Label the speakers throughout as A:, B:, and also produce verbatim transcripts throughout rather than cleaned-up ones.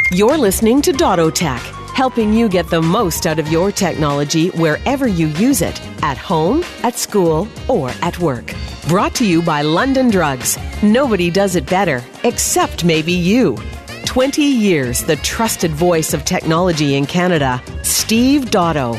A: You're listening to Dottotech, helping you get the most out of your technology wherever you use it, at home, at school, or at work. Brought to you by London Drugs. Nobody does it better, except maybe you. twenty years, the trusted voice of technology in Canada, Steve Dotto.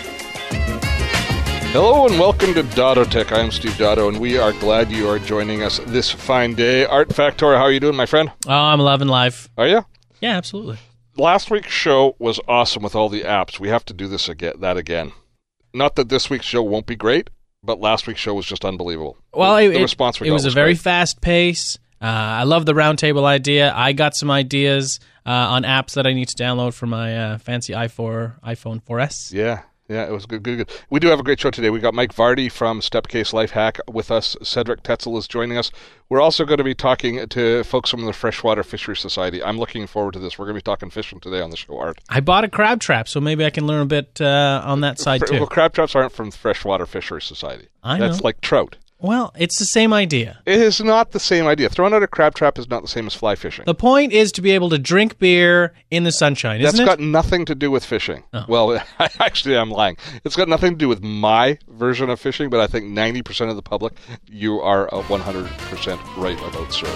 B: Hello and welcome to Dottotech. I'm Steve Dotto, and we are glad you are joining us this fine day. Art Factor, how are you doing, my friend?
C: Oh, I'm loving life.
B: Are you?
C: Yeah, absolutely.
B: Last week's show was awesome with all the apps. We have to do this again. That again. Not that this week's show won't be great, but last week's show was just unbelievable.
C: Well,
B: the,
C: it,
B: the response we
C: it
B: got
C: was,
B: was
C: a very
B: great.
C: fast pace. Uh, I love the roundtable idea. I got some ideas uh, on apps that I need to download for my uh, fancy i four, iPhone four S.
B: Yeah. Yeah, it was good, good, good. We do have a great show today. We got Mike Vardy from Stepcase Lifehack with us. Cedric Tetzel is joining us. We're also going to be talking to folks from the Freshwater Fishery Society. I'm looking forward to this. We're going to be talking fishing today on the show, Art.
C: I bought a crab trap, so maybe I can learn a bit uh, on that side, too.
B: Well, crab traps aren't from the Freshwater Fishery Society.
C: I know.
B: That's like trout.
C: Well, it's the same idea.
B: It is not the same idea. Throwing out a crab trap is not the same as fly fishing.
C: The point is to be able to drink beer in the sunshine, isn't
B: That's
C: it?
B: got nothing to do with fishing.
C: Oh.
B: Well, actually, I'm lying. It's got nothing to do with my version of fishing, but I think ninety percent of the public, you are one hundred percent right about, sir.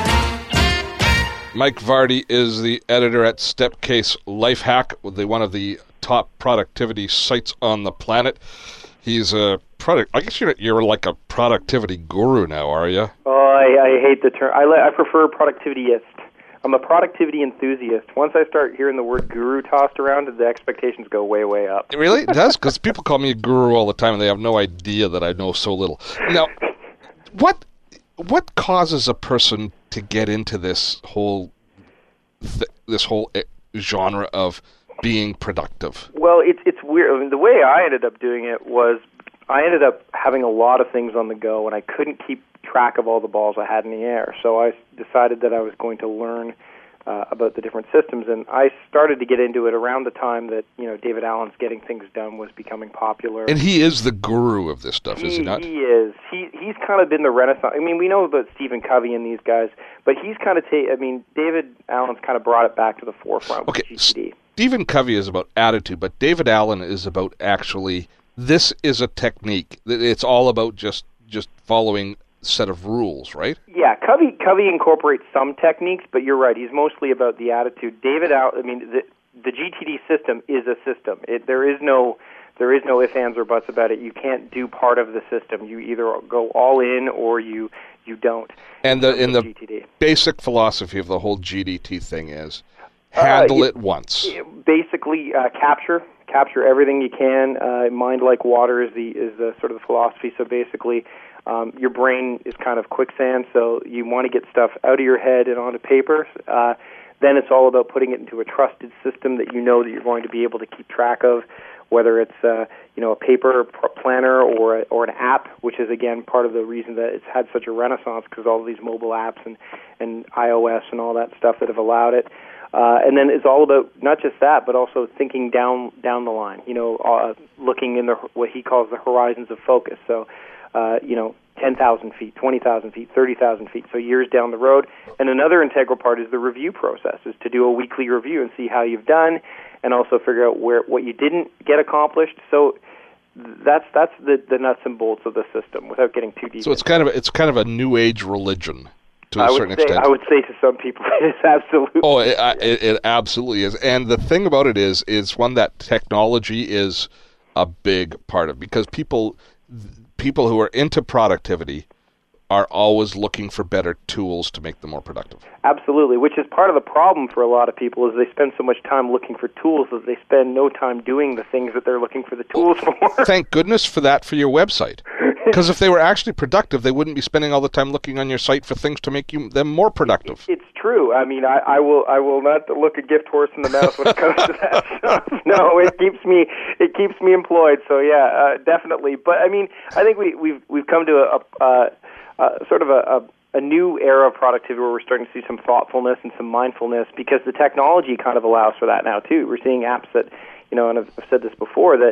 B: Mike Vardy is the editor at Stepcase Lifehack, the one of the top productivity sites on the planet. He's a product. I guess you're you're like a productivity guru now, are you?
D: Oh, I, I hate the term. I, I prefer productivityist. I'm a productivity enthusiast. Once I start hearing the word guru tossed around, the expectations go way, way up.
B: Really? It does? Because people call me a guru all the time, and they have no idea that I know so little. Now, what what causes a person to get into this whole th- this whole genre of being productive?
D: Well, it's it's weird. I mean, the way I ended up doing it was I ended up having a lot of things on the go, and I couldn't keep track of all the balls I had in the air. So I decided that I was going to learn uh, about the different systems, and I started to get into it around the time that, you know, David Allen's Getting Things Done was becoming popular.
B: And he is the guru of this stuff,
D: he,
B: is he not?
D: He is. He he's kind of been the renaissance. I mean, we know about Stephen Covey and these guys, but he's kind of ta- I mean, David Allen's kind of brought it back to the forefront
B: Okay.
D: with G T D.
B: Stephen Covey is about attitude, but David Allen is about actually, this is a technique. It's all about just just following a set of rules, right?
D: Yeah, Covey Covey incorporates some techniques, but you're right. He's mostly about the attitude. David Allen, I mean, the, the G T D system is a system. It, there is no there is no ifs, ands, or buts about it. You can't do part of the system. You either go all in or you you don't.
B: And the in the
D: G T D.
B: basic philosophy of the whole G D T thing is handle
D: uh,
B: it once.
D: Basically, uh, capture capture everything you can. Uh, mind like water is the is the sort of the philosophy. So basically, um, your brain is kind of quicksand. So you want to get stuff out of your head and onto paper. Uh, then it's all about putting it into a trusted system that you know that you're going to be able to keep track of. Whether it's uh, you know a paper planner or a, or an app, which is again part of the reason that it's had such a renaissance, because all of these mobile apps and and iOS and all that stuff that have allowed it. Uh, and then it's all about not just that, but also thinking down down the line. You know, uh, looking in the what he calls the horizons of focus. So, uh, you know, ten thousand feet, twenty thousand feet, thirty thousand feet. So years down the road. And another integral part is the review process, is to do a weekly review and see how you've done, and also figure out where what you didn't get accomplished. So that's that's the, the nuts and bolts of the system, without getting too deep.
B: So it's kind of a, it's kind of a new age religion. To a
D: I
B: certain
D: would say,
B: extent.
D: I would say to some people it is absolutely.
B: Oh, it, it, it absolutely is. And the thing about it is, is one that technology is a big part of, because people, people who are into productivity are always looking for better tools to make them more productive.
D: Absolutely, which is part of the problem for a lot of people, is they spend so much time looking for tools that they spend no time doing the things that they're looking for the tools for.
B: Thank goodness for that for your website. Because if they were actually productive, they wouldn't be spending all the time looking on your site for things to make you them more productive.
D: It's true. I mean, I, I will I will not look a gift horse in the mouth when it comes to that stuff. No, it keeps me it keeps me employed. So yeah, uh, definitely. But I mean, I think we we've we've come to a, a, a, a sort of a, a a new era of productivity where we're starting to see some thoughtfulness and some mindfulness, because the technology kind of allows for that now too. We're seeing apps that, you know, and I've, I've said this before, that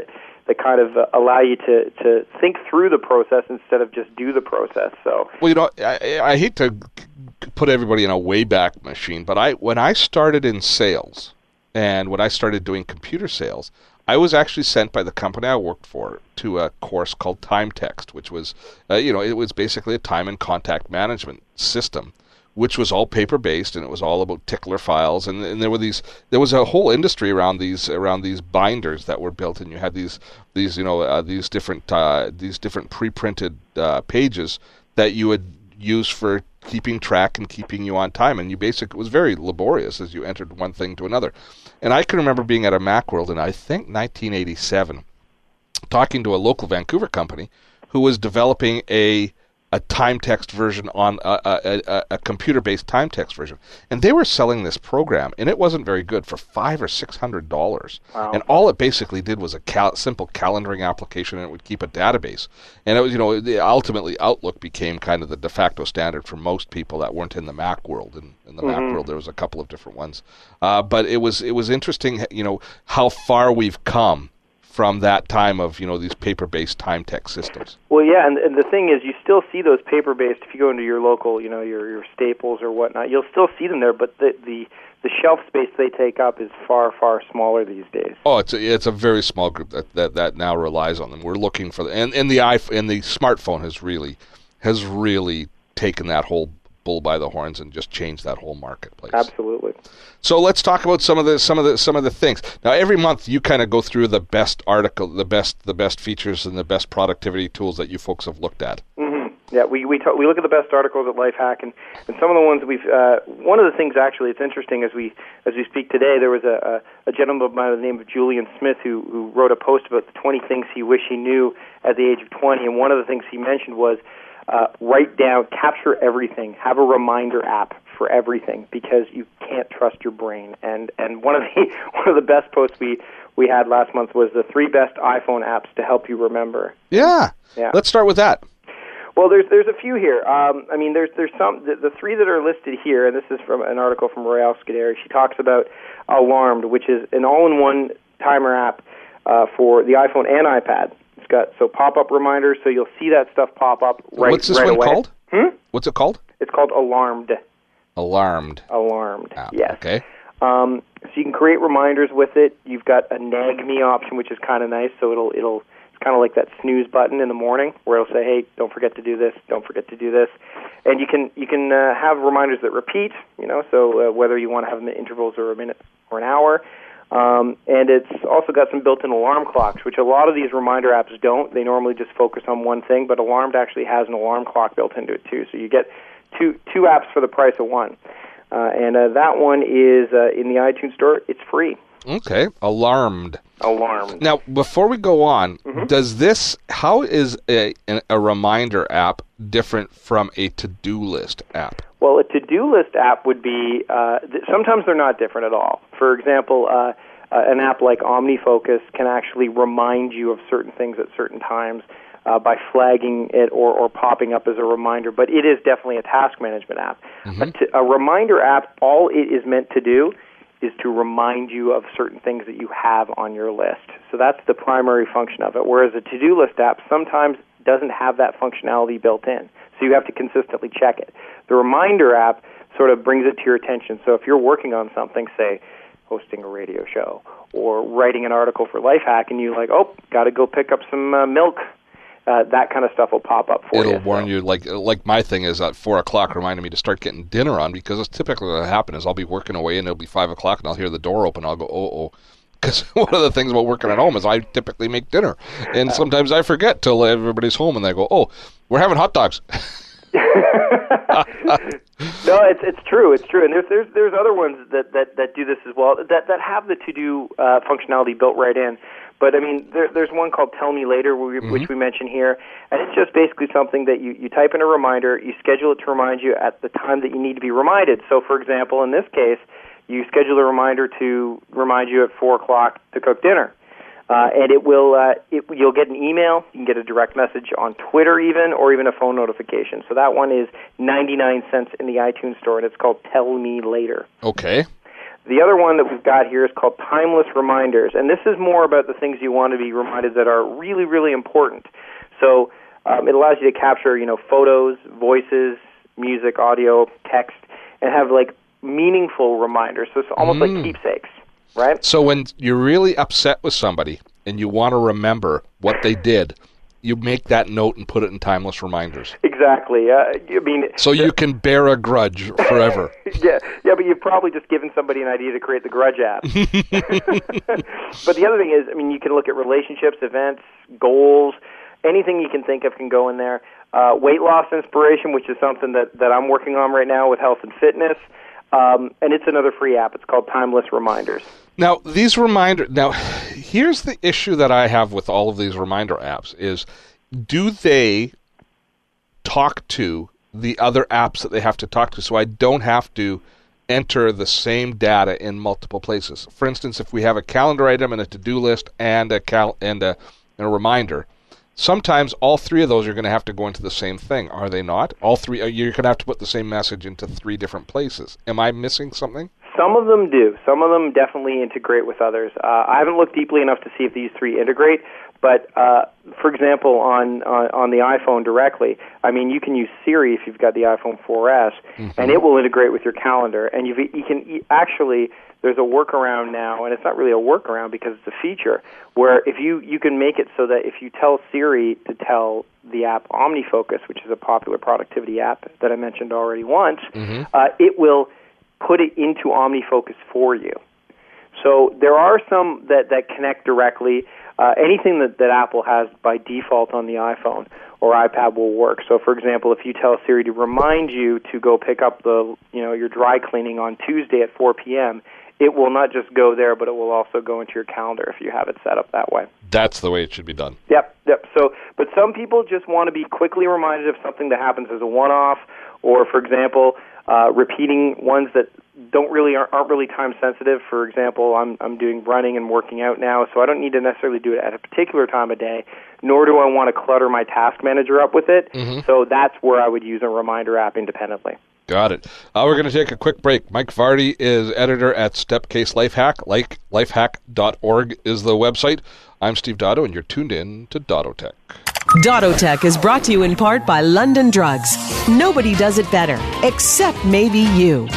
D: that kind of uh, allow you to, to think through the process instead of just do the process. So,
B: well, you know, I, I hate to put everybody in a Wayback Machine, but I when I started in sales and when I started doing computer sales, I was actually sent by the company I worked for to a course called Time Text, which was, uh, you know, it was basically a time and contact management system, which was all paper-based, and it was all about tickler files, and, and there were these, there was a whole industry around these around these binders that were built, and you had these these you know uh, these different uh, these different pre-printed uh, pages that you would use for keeping track and keeping you on time, and you basically, it was very laborious as you entered one thing to another. And I can remember being at a Macworld in I think nineteen eighty-seven, talking to a local Vancouver company who was developing a a time text version on a, a, a, a computer-based time text version, and they were selling this program, and it wasn't very good, for five or six hundred dollars.
D: Wow.
B: And all it basically did was a cal- simple calendaring application, and it would keep a database. And it was, you know, the, ultimately Outlook became kind of the de facto standard for most people that weren't in the Mac world. And in the mm-hmm. Mac world, there was a couple of different ones, uh, but it was it was interesting, you know, how far we've come from that time of, you know, these paper-based time text systems.
D: Well, yeah, and, and the thing is, you still see those paper-based, if you go into your local, you know, your, your Staples or whatnot, you'll still see them there, but the, the the shelf space they take up is far, far smaller these days.
B: Oh, it's a, it's a very small group that, that, that now relies on them. We're looking for, the, and, and the iPhone, and the smartphone has really, has really taken that whole bull by the horns and just changed that whole marketplace.
D: Absolutely.
B: So let's talk about some of the some of the some of the things. Now, every month you kind of go through the best article, the best the best features and the best productivity tools that you folks have looked at.
D: Mm-hmm. Yeah, we we talk, we look at the best articles at Lifehack, and, and some of the ones we've. Uh, one of the things actually, it's interesting as we as we speak today. There was a, a, a gentleman by the name of Julian Smith who who wrote a post about the twenty things he wished he knew at the age of twenty, and one of the things he mentioned was uh, write down, capture everything, have a reminder app for everything, because you can't trust your brain. And and one of the one of the best posts we we had last month was the three best iPhone apps to help you remember.
B: Yeah. Yeah. Let's start with that.
D: Well, there's there's a few here. Um, I mean, there's there's some the, the three that are listed here, and this is from an article from Royale Scuderi. She talks about Alarmed, which is an all-in-one timer app uh, for the iPhone and iPad. It's got so pop-up reminders, so you'll see that stuff pop up right.
B: What's this
D: right
B: one
D: away.
B: called?
D: Hmm?
B: What's it called?
D: It's called Alarmed.
B: Alarmed.
D: Alarmed.
B: App.
D: Yes.
B: Okay.
D: Um, so you can create reminders with it. You've got a nag me option, which is kind of nice. So it'll it'll it's kind of like that snooze button in the morning, where it'll say, "Hey, don't forget to do this. Don't forget to do this." And you can you can uh, have reminders that repeat. You know, so uh, whether you want to have them at intervals or a minute or an hour. Um, and it's also got some built-in alarm clocks, which a lot of these reminder apps don't. They normally just focus on one thing, but Alarmed actually has an alarm clock built into it too. So you get two two apps for the price of one. Uh, and uh, that one is uh, in the iTunes Store. It's free.
B: Okay, Alarmed.
D: Alarmed.
B: Now, before we go on,
D: mm-hmm.
B: does this, how is a, a reminder app different from a to-do list app?
D: Well, a to-do list app would be, uh, th- sometimes they're not different at all. For example, uh, uh, an app like OmniFocus can actually remind you of certain things at certain times uh, by flagging it or, or popping up as a reminder. But it is definitely a task management app.
B: Mm-hmm.
D: A, t- a reminder app, all it is meant to do is to remind you of certain things that you have on your list. So that's the primary function of it, whereas a to-do list app sometimes doesn't have that functionality built in. So you have to consistently check it. The reminder app sort of brings it to your attention. So if you're working on something, say hosting a radio show or writing an article for Lifehack, and you're like, oh, got to go pick up some uh, milk, uh, that kind of stuff will pop up for
B: It'll
D: you.
B: It'll warn
D: so.
B: you, like like my thing is at four o'clock reminding me to start getting dinner on, because it's typically what will happen is I'll be working away and it'll be five o'clock and I'll hear the door open. I'll go, oh, oh. Because one of the things about working at home is I typically make dinner. And sometimes I forget till everybody's home and they go, oh, we're having hot dogs.
D: No, it's it's true. It's true, and there's there's there's other ones that, that, that do this as well. That that have the to do uh, functionality built right in. But I mean, there, there's one called Tell Me Later, which we, mm-hmm. we mentioned here, and it's just basically something that you, you type in a reminder, you schedule it to remind you at the time that you need to be reminded. So, for example, in this case, you schedule a reminder to remind you at four o'clock to cook dinner. Uh, and it will, uh, it, you'll get an email, you can get a direct message on Twitter even, or even a phone notification. So that one is ninety-nine cents in the iTunes Store, and it's called Tell Me Later.
B: Okay.
D: The other one that we've got here is called Timeless Reminders, and this is more about the things you want to be reminded that are really, really important. So um, it allows you to capture, you know, photos, voices, music, audio, text, and have, like, meaningful reminders. So it's almost mm. like keepsakes, right?
B: So when you're really upset with somebody and you want to remember what they did, you make that note and put it in Timeless Reminders.
D: Exactly. Uh, I mean,
B: so you can bear a grudge forever.
D: yeah, yeah, but you've probably just given somebody an idea to create the Grudge app. But the other thing is, I mean, you can look at relationships, events, goals, anything you can think of can go in there. Uh, weight loss inspiration, which is something that, that I'm working on right now with health and fitness. Um, and it's another free app. It's called Timeless Reminders.
B: Now, these reminder. Now, here's the issue that I have with all of these reminder apps is, do they talk to the other apps that they have to talk to, so I don't have to enter the same data in multiple places? For instance, if we have a calendar item and a to-do list and a cal- and a, and a reminder, sometimes all three of those are going to have to go into the same thing, are they not? All three, you're going to have to put the same message into three different places. Am I missing something?
D: Some of them do. Some of them definitely integrate with others. Uh, I haven't looked deeply enough to see if these three integrate, but uh, for example, on, on on the iPhone directly, I mean, you can use Siri if you've got the iPhone four S, mm-hmm. and it will integrate with your calendar. And you've, you can actually, there's a workaround now, and it's not really a workaround because it's a feature, where if you, you can make it so that if you tell Siri to tell the app OmniFocus, which is a popular productivity app that I mentioned already once, mm-hmm. uh, it will put it into OmniFocus for you. So there are some that, that connect directly. Uh, anything that, that Apple has by default on the iPhone or iPad will work. So, for example, if you tell Siri to remind you to go pick up the, you know, your dry cleaning on Tuesday at four p.m., it will not just go there, but it will also go into your calendar if you have it set up that way.
B: That's the way it should be done.
D: Yep, yep. So, but some people just want to be quickly reminded of something that happens as a one-off, or, for example, uh, repeating ones that don't really aren't, aren't really time sensitive. For example, I'm I'm doing running and working out now, so I don't need to necessarily do it at a particular time of day, nor do I want to clutter my task manager up with it. Mm-hmm. So that's where I would use a reminder app independently.
B: Got it. Uh, we're going to take a quick break. Mike Vardy is editor at Stepcase Lifehack. Like lifehack dot org is the website. I'm Steve Dotto, and you're tuned in to Dottotech.
A: Dottotech is brought to you in part by London Drugs. Nobody does it better, except maybe you.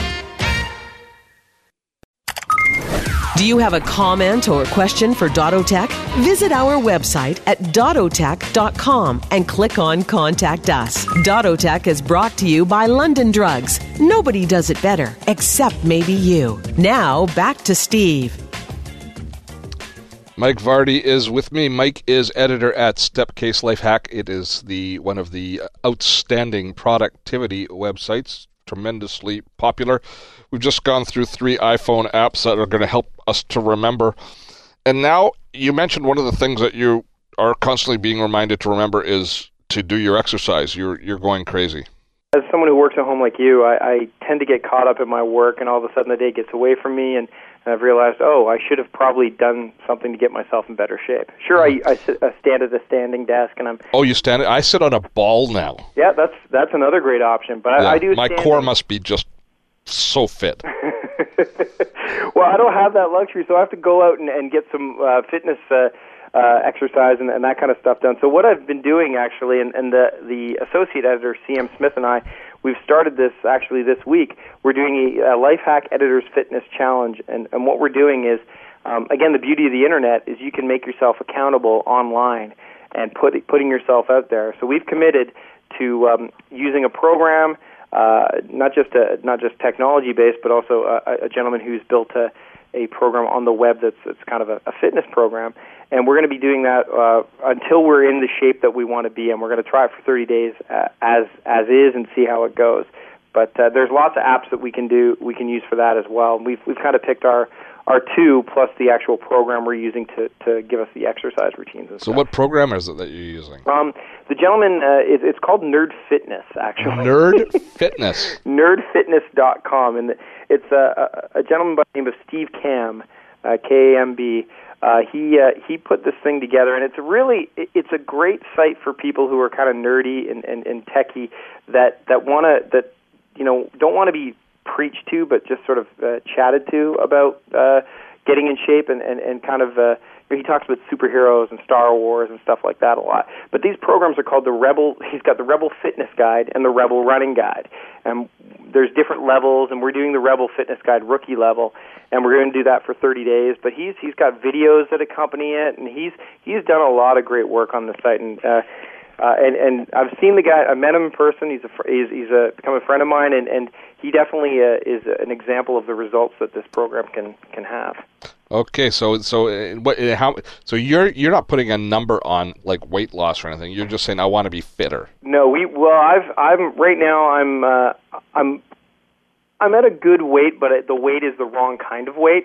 A: Do you have a comment or question for Dottotech? Visit our website at dottotech dot com and click on Contact Us. Dottotech is brought to you by London Drugs. Nobody does it better, except maybe you. Now, back to Steve.
B: Mike Vardy is with me. Mike is editor at Stepcase Lifehack. It is the one of the outstanding productivity websites, tremendously popular. We've just gone through three iPhone apps that are going to help us to remember. And now you mentioned one of the things that you are constantly being reminded to remember is to do your exercise. You're you're going crazy.
D: As someone who works at home like you, I, I tend to get caught up in my work, and all of a sudden the day gets away from me, and, and I've realized, oh, I should have probably done something to get myself in better shape. Sure, I, I, sit, I stand at a standing desk, and I'm...
B: Oh, you stand... I sit on a ball now.
D: Yeah, that's that's another great option, but
B: yeah,
D: I, I do
B: my
D: standing.
B: core must be just so fit.
D: Well, I don't have that luxury, so I have to go out and, and get some uh, fitness uh, uh, exercise and, and that kind of stuff done. So what I've been doing, actually, and, and the, the associate editor, C M Smith, and I, we've started this actually this week. We're doing a, a Lifehack Editors Fitness Challenge, and, and what we're doing is, um, again, the beauty of the Internet is you can make yourself accountable online and put, putting yourself out there. So we've committed to um, using a program, uh, not just a, not just technology-based, but also a, a gentleman who's built a, a program on the web that's, that's kind of a, a fitness program. And we're going to be doing that uh, until we're in the shape that we want to be in. We're going to try it for thirty days uh, as as is and see how it goes. But uh, there's lots of apps that we can do, we can use for that as well. We've we've kind of picked our, our two plus the actual program we're using to, to give us the exercise routines and
B: so
D: stuff.
B: What program is it that you're using?
D: Um, the gentleman, uh, it, it's called Nerd Fitness, actually.
B: Nerd Fitness.
D: nerd fitness dot com. And it's a, a, a gentleman by the name of Steve Kamb, uh, K A M B. Uh, he uh, he put this thing together, and it's really it's a great site for people who are kind of nerdy and, and, and techie that that want to that you know don't want to be preached to, but just sort of uh, chatted to about uh, getting in shape and, and, and kind of, uh, he talks about superheroes and Star Wars and stuff like that a lot. But these programs are called the Rebel, he's got the Rebel Fitness Guide and the Rebel Running Guide. And there's different levels, and we're doing the Rebel Fitness Guide rookie level, and we're going to do that for thirty days. But he's he's got videos that accompany it, and he's he's done a lot of great work on the site. And uh, uh, and and I've seen the guy. I met him in person. He's a fr- he's he's a become a friend of mine, and and he definitely uh, is an example of the results that this program can can have.
B: Okay, so so uh, what? Uh, how? So you're you're not putting a number on like weight loss or anything. You're just saying I want to be fitter.
D: No, we well, I've I'm right now. I'm uh, I'm. I'm at a good weight, but the weight is the wrong kind of weight.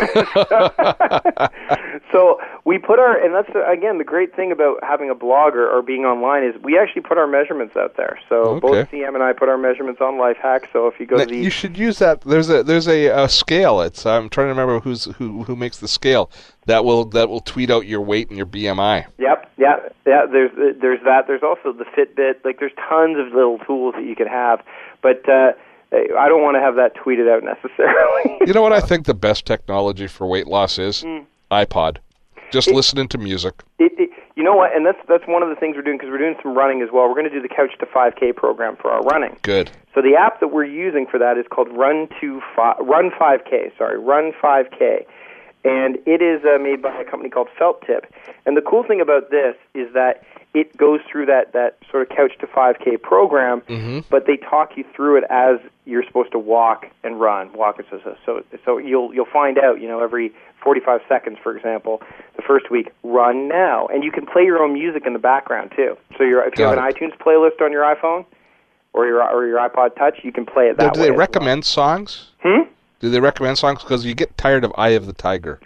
D: So we put our, and that's, again, the great thing about having a blog or, or being online is we actually put our measurements out there. So
B: Okay.
D: both C M and I put our measurements on Lifehack. So if you go
B: Now,
D: to the...
B: you should use that. There's a there's a, a scale. It's I'm trying to remember who's who who makes the scale that will that will tweet out your weight and your B M I.
D: Yep, yeah, yeah. There's there's that. There's also the Fitbit. Like there's tons of little tools that you could have, but uh, I don't want to have that tweeted out necessarily.
B: You know what I think the best technology for weight loss is? Mm. iPod. Just
D: it,
B: listening to music.
D: It, it, you know what? And that's that's one of the things we're doing because we're doing some running as well. We're going to do the Couch to five K program for our running.
B: Good.
D: So the app that we're using for that is called Run to Fi- Run five K. Sorry, Run five K, and it is uh, made by a company called Felt Tip. And the cool thing about this is that it goes through that, that sort of Couch to five K program,
B: mm-hmm.
D: but they talk you through it as you're supposed to walk and run. Walk and so so so you'll you'll find out, you know, every forty-five seconds, for example, the first week, run now, and you can play your own music in the background too. So you're, if you
B: Got
D: have an
B: it.
D: iTunes playlist on your iPhone or your or your iPod Touch, you can play it that
B: now, do
D: way.
B: they
D: as
B: recommend songs?
D: well. Hmm?
B: Do they recommend songs? Because you get tired of Eye of the Tiger.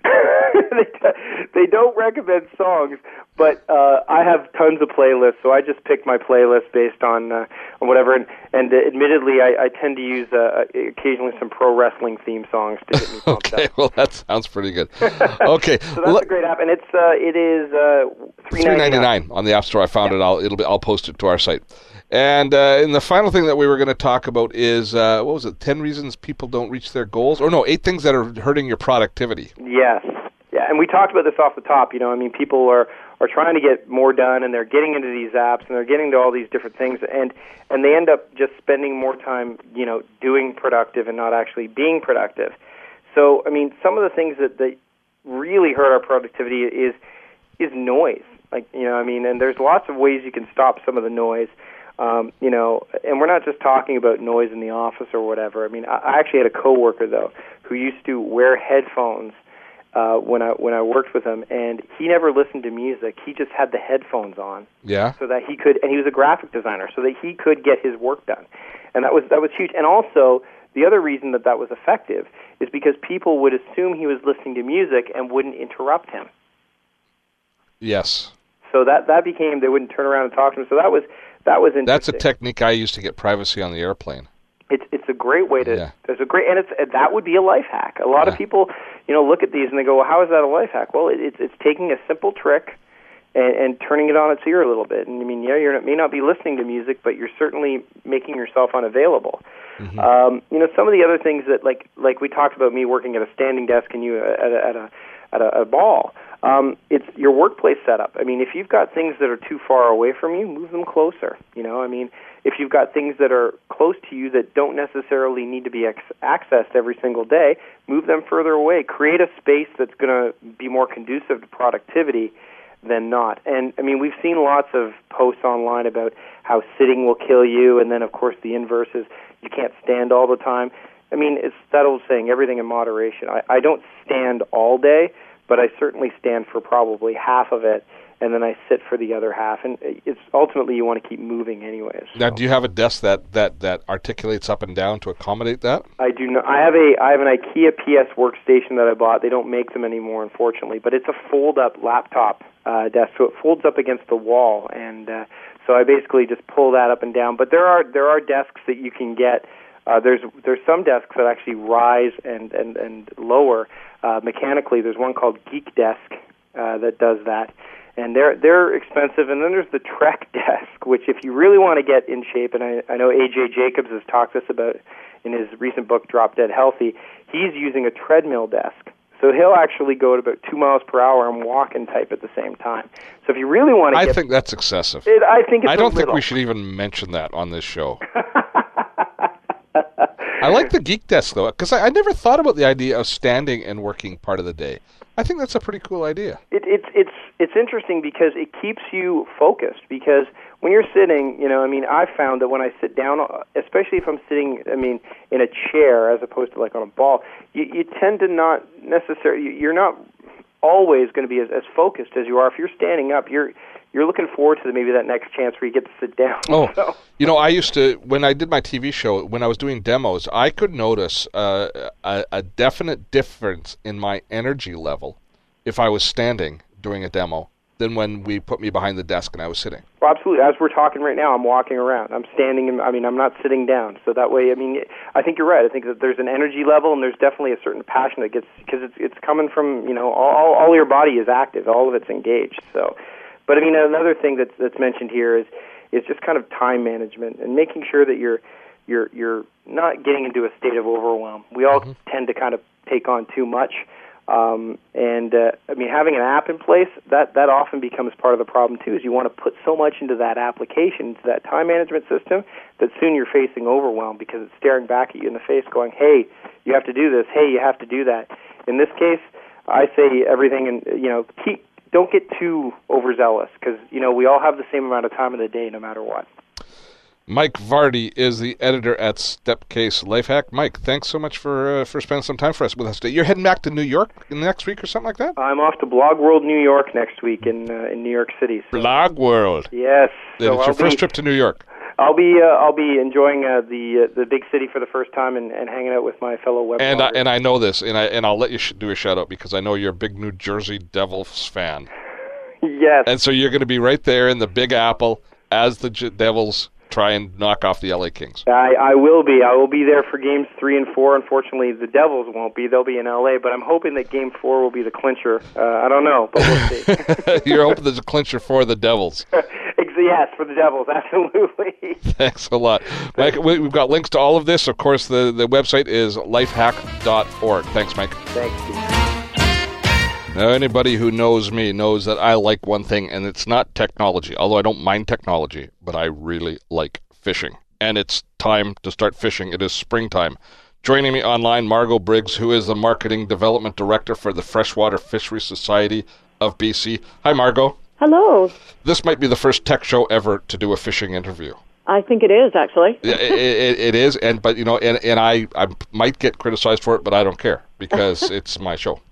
D: They don't recommend songs, but uh, I have tons of playlists, so I just pick my playlist based on uh, on whatever. And, and uh, admittedly, I, I tend to use uh, occasionally some pro wrestling theme songs to get me pumped
B: Okay,
D: up.
B: well that sounds pretty good. Okay,
D: so that's
B: well,
D: a great app, and it's uh, it is uh, three ninety-nine
B: on the App Store. I found
D: yeah.
B: it. I'll it'll be I'll post it to our site. And uh, and the final thing that we were going to talk about is uh, what was it? Ten reasons people don't reach their goals, or no, eight things that are hurting your productivity.
D: Yes. Yeah, and we talked about this off the top. You know, I mean, people are, are trying to get more done, and they're getting into these apps, and they're getting to all these different things, and and they end up just spending more time, you know, doing productive and not actually being productive. So, I mean, some of the things that, that really hurt our productivity is is noise. Like, you know, I mean, and there's lots of ways you can stop some of the noise. Um, you know, and we're not just talking about noise in the office or whatever. I mean, I, I actually had a coworker though who used to wear headphones. Uh, when I when I worked with him, and he never listened to music. He just had the headphones on,
B: yeah,
D: so that he could. And he was a graphic designer, so that he could get his work done, and that was that was huge. And also, the other reason that that was effective is because people would assume he was listening to music and wouldn't interrupt him.
B: Yes.
D: So that that became they wouldn't turn around and talk to him. So that was that was interesting.
B: That's a technique I used to get privacy on the airplane.
D: It's it's a great way to.
B: Yeah.
D: It's a great, and it's that would be a life hack. A lot
B: yeah.
D: of people, you know, look at these and they go, "Well, how is that a life hack?" Well, it, it's it's taking a simple trick and, and turning it on its ear a little bit. And I mean, yeah, you may not be listening to music, but you're certainly making yourself unavailable. Mm-hmm. Um, you know, some of the other things that, like like we talked about, me working at a standing desk and you at a at a at a, a ball. Um, it's your workplace setup. I mean, if you've got things that are too far away from you, move them closer. You know, I mean, if you've got things that are close to you that don't necessarily need to be ex- accessed every single day, move them further away. Create a space that's going to be more conducive to productivity than not. And, I mean, we've seen lots of posts online about how sitting will kill you, and then, of course, the inverse is you can't stand all the time. I mean, it's that old saying, everything in moderation. I, I don't stand all day, but I certainly stand for probably half of it, and then I sit for the other half. And it's ultimately you want to keep moving anyways. So.
B: Now, do you have a desk that, that, that articulates up and down to accommodate that?
D: I do not. I have a I have an IKEA P S workstation that I bought. They don't make them anymore, unfortunately, but it's a fold-up laptop uh, desk, so it folds up against the wall, and uh, so I basically just pull that up and down. But there are there are desks that you can get. Uh, there's there's some desks that actually rise and and and lower uh, mechanically. There's one called Geek Desk uh, that does that, and they're they're expensive. And then there's the Trek Desk, which if you really want to get in shape, and I, I know A J Jacobs has talked to us about in his recent book, Drop Dead Healthy, he's using a treadmill desk. So he'll actually go at about two miles per hour and walk and type at the same time. So if you really want to
B: I
D: get...
B: think that's excessive.
D: It, I think it's
B: I don't
D: a
B: think
D: little.
B: we should even mention that on this show. I like the Geek Desk, though, because I, I never thought about the idea of standing and working part of the day. I think that's a pretty cool idea.
D: It, it's it's it's interesting because it keeps you focused. Because when you're sitting, you know, I mean, I've found that when I sit down, especially if I'm sitting, I mean, in a chair as opposed to like on a ball, you, you tend to not necessarily, you're not always going to be as, as focused as you are. If you're standing up, you're you're looking forward to maybe that next chance where you get to sit down.
B: Oh,
D: so.
B: You know, I used to, when I did my T V show, when I was doing demos, I could notice uh, a, a definite difference in my energy level if I was standing doing a demo than when we put me behind the desk and I was sitting.
D: Well, absolutely. As we're talking right now, I'm walking around. I'm standing, and, I mean, I'm not sitting down. So that way, I mean, I think you're right. I think that there's an energy level, and there's definitely a certain passion that gets, because it's it's coming from, you know, all all your body is active. All of it's engaged. So, but I mean, another thing that's that's mentioned here is is just kind of time management and making sure that you're you're you're not getting into a state of overwhelm. We all mm-hmm. tend to kind of take on too much. Um, and, uh, I mean, having an app in place, that, that often becomes part of the problem, too, is you want to put so much into that application, into that time management system, that soon you're facing overwhelm because it's staring back at you in the face going, hey, you have to do this, hey, you have to do that. In this case, I say everything, and you know, keep, don't get too overzealous because, you know, we all have the same amount of time in the day no matter what.
B: Mike Vardy is the editor at Stepcase Lifehack. Mike, thanks so much for uh, for spending some time for us with us today. You're heading back to New York in the next week or something like that?
D: I'm off to Blog World New York next week in uh, in New York City. So.
B: Blog World.
D: Yes.
B: So it's your I'll first be, trip to New York.
D: I'll be uh, I'll be enjoying uh, the uh, the big city for the first time and, and hanging out with my fellow web
B: and
D: bloggers.
B: I, and I know this, and I and I'll let you sh- do a shout out because I know you're a big New Jersey Devils fan.
D: Yes.
B: And so you're going to be right there in the Big Apple as the J- Devils try and knock off the L A Kings.
D: I, I will be. I will be there for games three and four. Unfortunately, the Devils won't be. They'll be in L A, but I'm hoping that game four will be the clincher. Uh, I don't know, but we'll see.
B: You're hoping there's a clincher for the Devils.
D: Yes, for the Devils, absolutely.
B: Thanks a lot. Mike, we've got links to all of this. Of course, the, the website is lifehack dot org. Thanks, Mike.
D: Thanks, Steve.
B: Now, anybody who knows me knows that I like one thing, and it's not technology, although I don't mind technology, but I really like fishing. And it's time to start fishing. It is springtime. Joining me online, Margot Briggs, who is the Marketing Development Director for the Freshwater Fisheries Society of B C. Hi, Margot.
E: Hello.
B: This might be the first tech show ever to do a fishing interview.
E: I think it is, actually.
B: it, it, it is, and but you know, and, and I, I might get criticized for it, but I don't care because it's my show.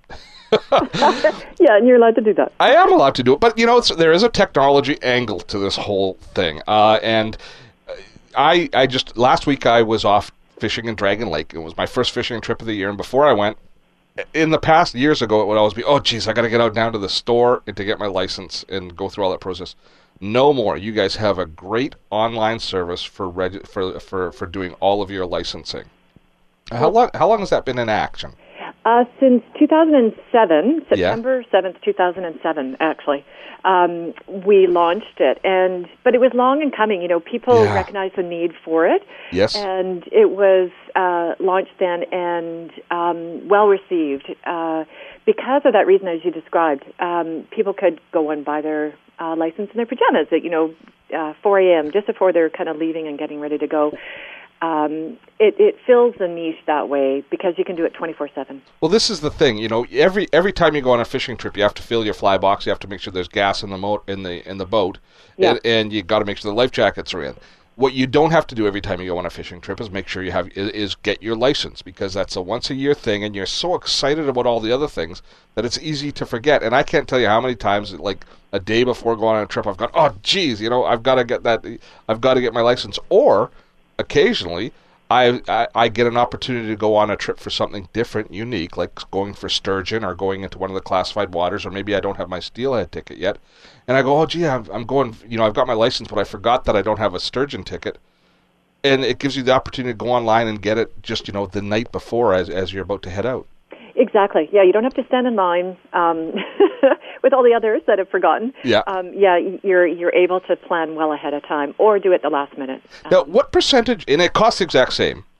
E: Yeah, and you're allowed to do that.
B: I am allowed to do it, but you know, it's, there is a technology angle to this whole thing. Uh, and I, I just last week I was off fishing in Dragon Lake. It was my first fishing trip of the year, and before I went, in the past years ago, it would always be, oh, geez, I got to get out down to the store and to get my license and go through all that process. No more. You guys have a great online service for reg- for for for doing all of your licensing. How long? How long has that been in action?
E: Uh, since two thousand seven, September seventh, two thousand seven, actually, um, we launched it. And but it was long in coming. You know, people
B: Yeah.
E: recognized the need for it.
B: Yes.
E: And it was uh, launched then and um, well received uh, because of that reason, as you described. Um, people could go and buy their uh, license in their pajamas at, you know, uh, four a.m., just before they're kind of leaving and getting ready to go. Um, it, it fills the niche that way because you can do it twenty-four seven.
B: Well, this is the thing, you know. Every every time you go on a fishing trip, you have to fill your fly box. You have to make sure there's gas in the mo- in the in the boat,
E: Yeah.
B: and, and you got to make sure the life jackets are in. What you don't have to do every time you go on a fishing trip is make sure you have is, is get your license, because that's a once a year thing, and you're so excited about all the other things that it's easy to forget. And I can't tell you how many times, like a day before going on a trip, I've gone, oh, geez, you know, I've got to get that, I've got to get my license, or occasionally. I, I I get an opportunity to go on a trip for something different, unique, like going for sturgeon or going into one of the classified waters, or maybe I don't have my steelhead ticket yet. And I go, oh, gee, I'm, I'm going, you know, I've got my license, but I forgot that I don't have a sturgeon ticket. And it gives you the opportunity to go online and get it just, you know, the night before as as you're about to head out.
E: Exactly. Yeah, you don't have to stand in line um, with all the others that have forgotten.
B: Yeah.
E: Um, yeah, you're you're able to plan well ahead of time or do it the last minute. Um,
B: Now, what percentage, and it costs the exact same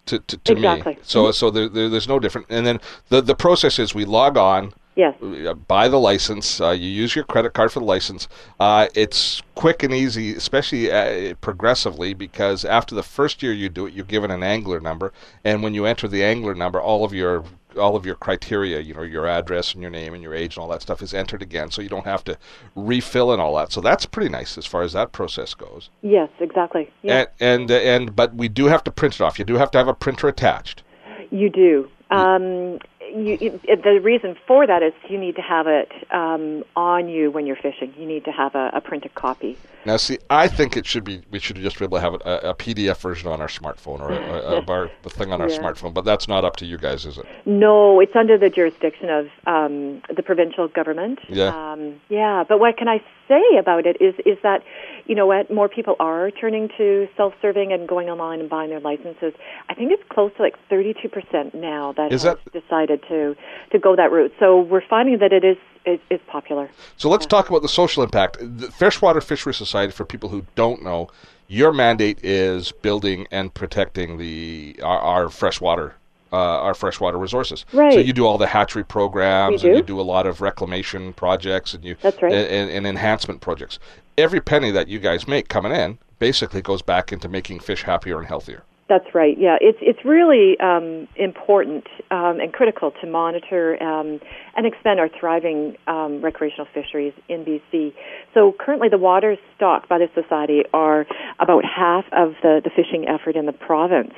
B: to, to, to
E: exactly.
B: me. So so there, there, there's no different. And then the the process is we log on.
E: Yes.
B: Buy the license. Uh, you use your credit card for the license. Uh, it's quick and easy, especially uh, progressively, because after the first year you do it, you're given an angler number, and when you enter the angler number, all of your all of your criteria, you know, your address and your name and your age and all that stuff is entered again, so you don't have to refill and all that. So that's pretty nice as far as that process goes.
E: Yes, exactly. Yeah.
B: And and, and but we do have to print it off. You do have to have a printer attached.
E: You do. Um, you, you, the reason for that is you need to have it um, on you when you're fishing. You need to have a, a printed copy.
B: Now, see, I think it should be. We should just be able to have a, a P D F version on our smartphone or a, a, a bar, a thing on our
E: yeah.
B: smartphone. But that's not up to you guys, is it?
E: No, it's under the jurisdiction of um, the provincial government.
B: Yeah.
E: Um, yeah. But what can I say about it is is that, you know what, more people are turning to self-serving and going online and buying their licenses. I think it's close to like thirty-two percent now that
B: is
E: have
B: that...
E: decided to to go that route. So we're finding that it is. Is, is popular.
B: So let's yeah. talk about the social impact. The Freshwater Fishery Society, for people who don't know, your mandate is building and protecting the our, our freshwater uh, our freshwater resources.
E: Right.
B: So you do all the hatchery programs,
E: we
B: and
E: do.
B: you do a lot of reclamation projects, and you
E: That's right.
B: and, and enhancement projects. Every penny that you guys make coming in basically goes back into making fish happier and healthier.
E: That's right. Yeah, it's it's really um, important um, and critical to monitor um, and expand our thriving um, recreational fisheries in B C. So currently, the waters stocked by the society are about half of the, the fishing effort in the province.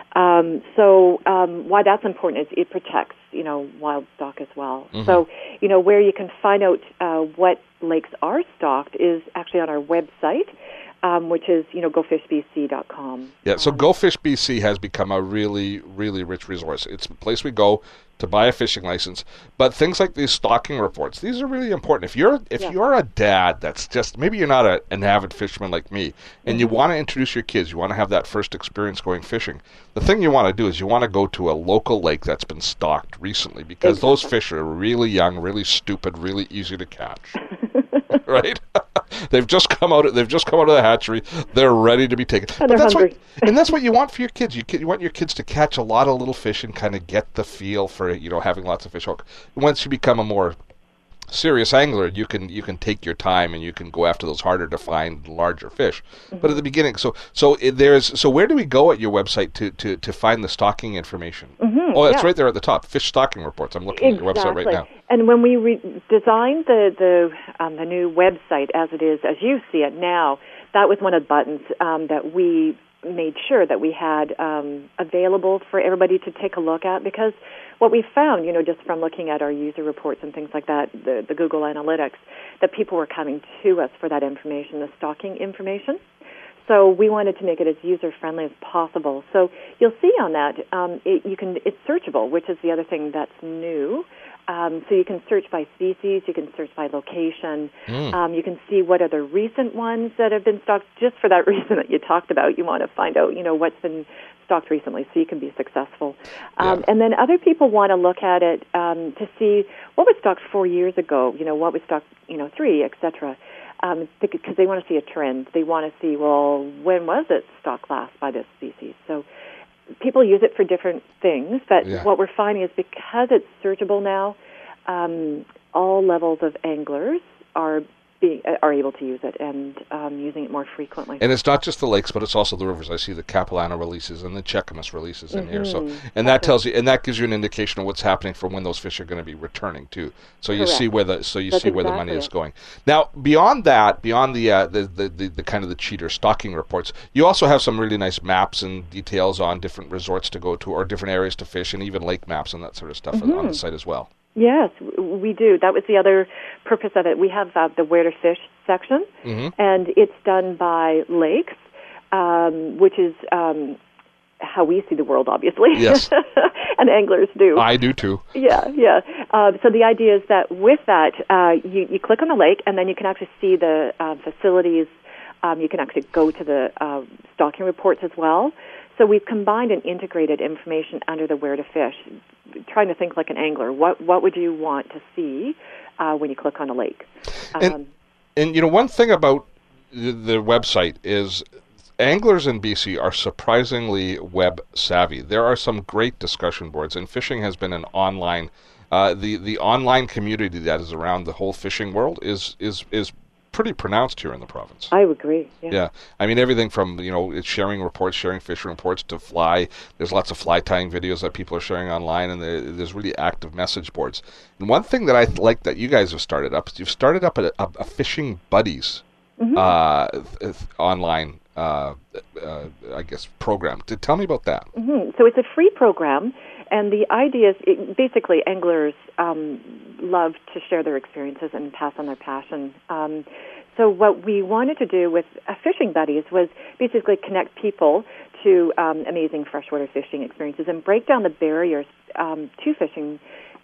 E: Um, so um, why that's important is it protects, you know, wild stock as well. Mm-hmm. So, you know, where you can find out uh, what lakes are stocked is actually on our website. Um, which is, you know, go fish b c dot com.
B: Yeah, so
E: um,
B: Go Fish B C has become a really, really rich resource. It's a place we go to buy a fishing license. But things like these stocking reports, these are really important. If you're if
E: yeah.
B: you're a dad that's just, maybe you're not a, an avid fisherman like me, and mm-hmm. you want to introduce your kids, you want to have that first experience going fishing, the thing you want to do is you want to go to a local lake that's been stocked recently, because exactly. those fish are really young, really stupid, really easy to catch. Right? They've just come out. They've just come out of the hatchery. They're ready to be taken.
E: And
B: but
E: they're
B: that's
E: hungry.
B: What, and that's what you want for your kids. You, you want your kids to catch a lot of little fish and kind of get the feel for, you know, having lots of fish hook. Once you become a more serious angler, you can you can take your time and you can go after those harder to find larger fish. Mm-hmm. But at the beginning, so so it, there's so where do we go at your website to to, to find the stocking information?
E: Mm-hmm,
B: oh, it's
E: yeah.
B: right there at the top. Fish stocking reports. I'm looking
E: exactly.
B: at your website right now.
E: And when we re- designed the the um, the new website as it is, as you see it now, that was one of the buttons um, that we made sure that we had um, available for everybody to take a look at, because what we found, you know, just from looking at our user reports and things like that, the, the Google Analytics, that people were coming to us for that information, the stocking information. So we wanted to make it as user-friendly as possible. So you'll see on that, um, it, you can it's searchable, which is the other thing that's new. Um, so you can search by species, you can search by location, mm. um, you can see what are the recent ones that have been stocked, just for that reason that you talked about. You want to find out, you know, what's been stocked recently so you can be successful. Um, yeah. And then other people want to look at it um, to see what was stocked four years ago, you know, what was stocked, you know, three, et cetera, um, because they want to see a trend. They want to see, well, when was it stocked last by this species? So people use it for different things, but yeah. what we're finding is because it's searchable now, um, all levels of anglers are being, are able to use it and um, using it more frequently.
B: And it's not just the lakes, but it's also the rivers. I see the Capilano releases and the Checamus releases in mm-hmm. here. So, and that tells you, and that gives you an indication of what's happening for when those fish are going to be returning too. So you
E: Correct.
B: see where the so you
E: That's
B: see where
E: exactly
B: the money
E: it.
B: is going. Now, beyond that, beyond the, uh, the, the the the kind of the cheater stocking reports, you also have some really nice maps and details on different resorts to go to or different areas to fish, and even lake maps and that sort of stuff mm-hmm. on the site as well.
E: Yes, we do. That was the other purpose of it. We have uh, the Where to Fish section, mm-hmm. and it's done by lakes, um, which is um, how we see the world, obviously.
B: Yes.
E: And anglers do.
B: I do too.
E: Yeah, yeah. Uh, so the idea is that with that, uh, you, you click on the lake, and then you can actually see the uh, facilities. Um, you can actually go to the uh, stocking reports as well. So we've combined and integrated information under the Where to Fish, trying to think like an angler. What what would you want to see uh, when you click on a lake? Um,
B: and, and, you know, one thing about the, the website is anglers in B C are surprisingly web savvy. There are some great discussion boards, and fishing has been an online. Uh, the the online community that is around the whole fishing world is is is pretty pronounced here in the province.
E: I would agree. Yeah.
B: yeah. I mean, everything from, you know, it's sharing reports, sharing fishing reports to fly. There's lots of fly tying videos that people are sharing online, and there's really active message boards. And one thing that I like that you guys have started up is you've started up a, a, a fishing buddies mm-hmm. uh, th- online, uh, uh, I guess, program. Tell me about that.
E: Mm-hmm. So it's a free program. And the idea is, it, basically, anglers um, love to share their experiences and pass on their passion. Um, so what we wanted to do with uh, Fishing Buddies was basically connect people to um, amazing freshwater fishing experiences and break down the barriers um, to fishing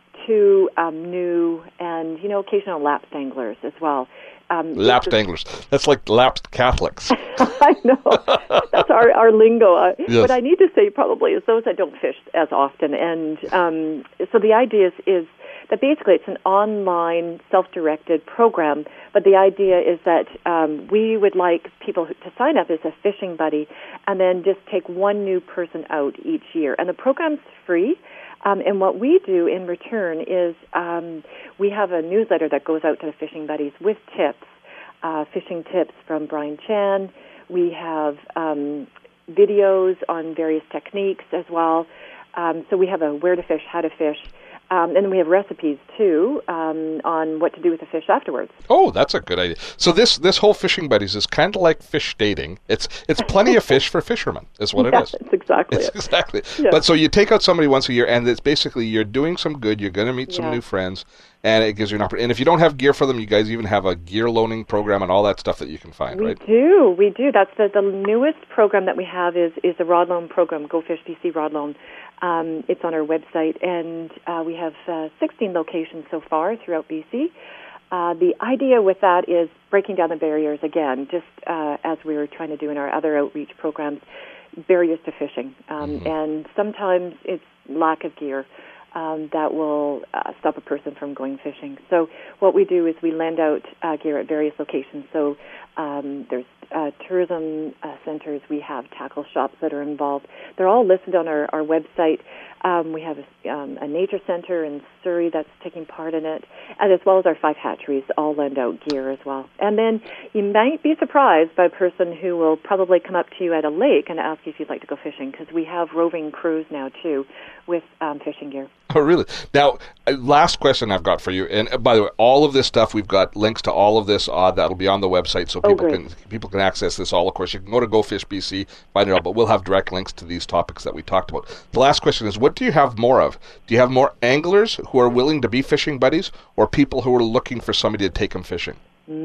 E: to um, new and, you know, occasional lapsed anglers as well. Um,
B: lapsed anglers. That's like lapsed Catholics.
E: I know. That's our, our lingo. Uh,
B: yes.
E: What I need to say probably is those that don't fish as often. And um, so the idea is, is that basically it's an online, self-directed program, but the idea is that um, we would like people to sign up as a fishing buddy and then just take one new person out each year. And the program's free. Um, and what we do in return is um, we have a newsletter that goes out to the fishing buddies with tips, uh, fishing tips from Brian Chan. We have um, videos on various techniques as well. Um, so we have a where to fish, how to fish. Um, and then we have recipes, too, um, on what to do with the fish afterwards.
B: Oh, that's a good idea. So this this whole Fishing Buddies is kind of like fish dating. It's it's plenty of fish for fishermen, is what
E: yeah,
B: it is.
E: That's exactly
B: it's
E: it.
B: Exactly.
E: Yeah.
B: But so you take out somebody once a year, and it's basically you're doing some good, you're going to meet some
E: yeah.
B: new friends, and it gives you an opportunity. And if you don't have gear for them, you guys even have a gear loaning program and all that stuff that you can find,
E: we
B: right?
E: We do. We do. That's the, the newest program that we have is, is the Rod Loan program, Go Fish B C Rod Loan. Um, it's on our website, and uh, we have uh, sixteen locations so far throughout B C. Uh, the idea with that is breaking down the barriers again, just uh, as we were trying to do in our other outreach programs, barriers to fishing. Um, mm-hmm. And sometimes it's lack of gear um, that will uh, stop a person from going fishing. So what we do is we lend out uh, gear at various locations. So um, there's Uh, tourism uh, centers, we have tackle shops that are involved. They're all listed on our, our website. Um, we have a, um, a nature center in Surrey that's taking part in it, and as well as our five hatcheries all lend out gear as well. And then you might be surprised by a person who will probably come up to you at a lake and ask you if you'd like to go fishing, because we have roving crews now, too, with um, fishing gear.
B: Oh, really? Now, last question I've got for you, and uh, by the way, all of this stuff, we've got links to all of this, uh, that'll be on the website, so people
E: oh,
B: can people can access this all. Of course, you can go to Go Fish B C, find it all, but we'll have direct links to these topics that we talked about. The last question is, what do you have more of? Do you have more anglers who are willing to be fishing buddies, or people who are looking for somebody to take them fishing?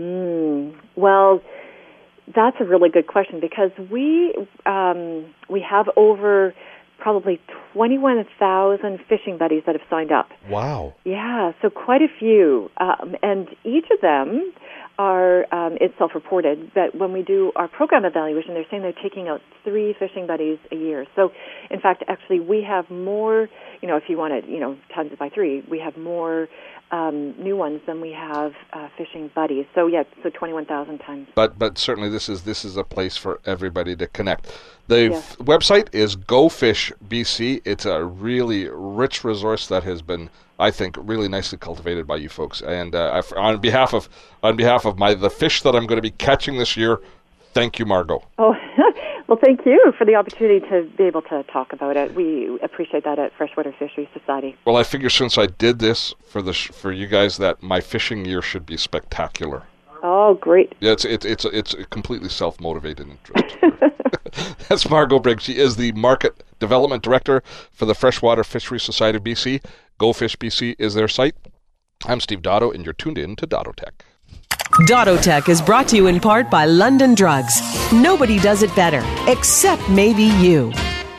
E: Mm, well, that's a really good question, because we um, we have over probably twenty-one thousand fishing buddies that have signed up.
B: Wow.
E: Yeah, so quite a few. Um, and each of them are, um, it's self-reported, but when we do our program evaluation, they're saying they're taking out three fishing buddies a year. So, in fact, actually, we have more, you know, if you want to, you know, times it by three, we have more um, new ones than we have uh, fishing buddies. So, yeah, so twenty-one thousand times.
B: But but certainly this is this is a place for everybody to connect. The
E: yes.
B: f- website is Go Fish B C. It's a really rich resource that has been, I think, really nicely cultivated by you folks. And uh, on behalf of on behalf of my the fish that I'm going to be catching this year, thank you, Margot.
E: Oh, well, thank you for the opportunity to be able to talk about it. We appreciate that at Freshwater Fisheries Society.
B: Well, I figure since I did this for the sh- for you guys, that my fishing year should be spectacular.
E: Oh, great.
B: Yeah, it's it's it's it's a completely self-motivated interest. That's Margot Briggs. She is the Market Development Director for the Freshwater Fisheries Society of B C. Go Fish B C is their site. I'm Steve Dotto, and you're tuned in to Dottotech.
A: Dottotech is brought to you in part by London Drugs. Nobody does it better, except maybe you.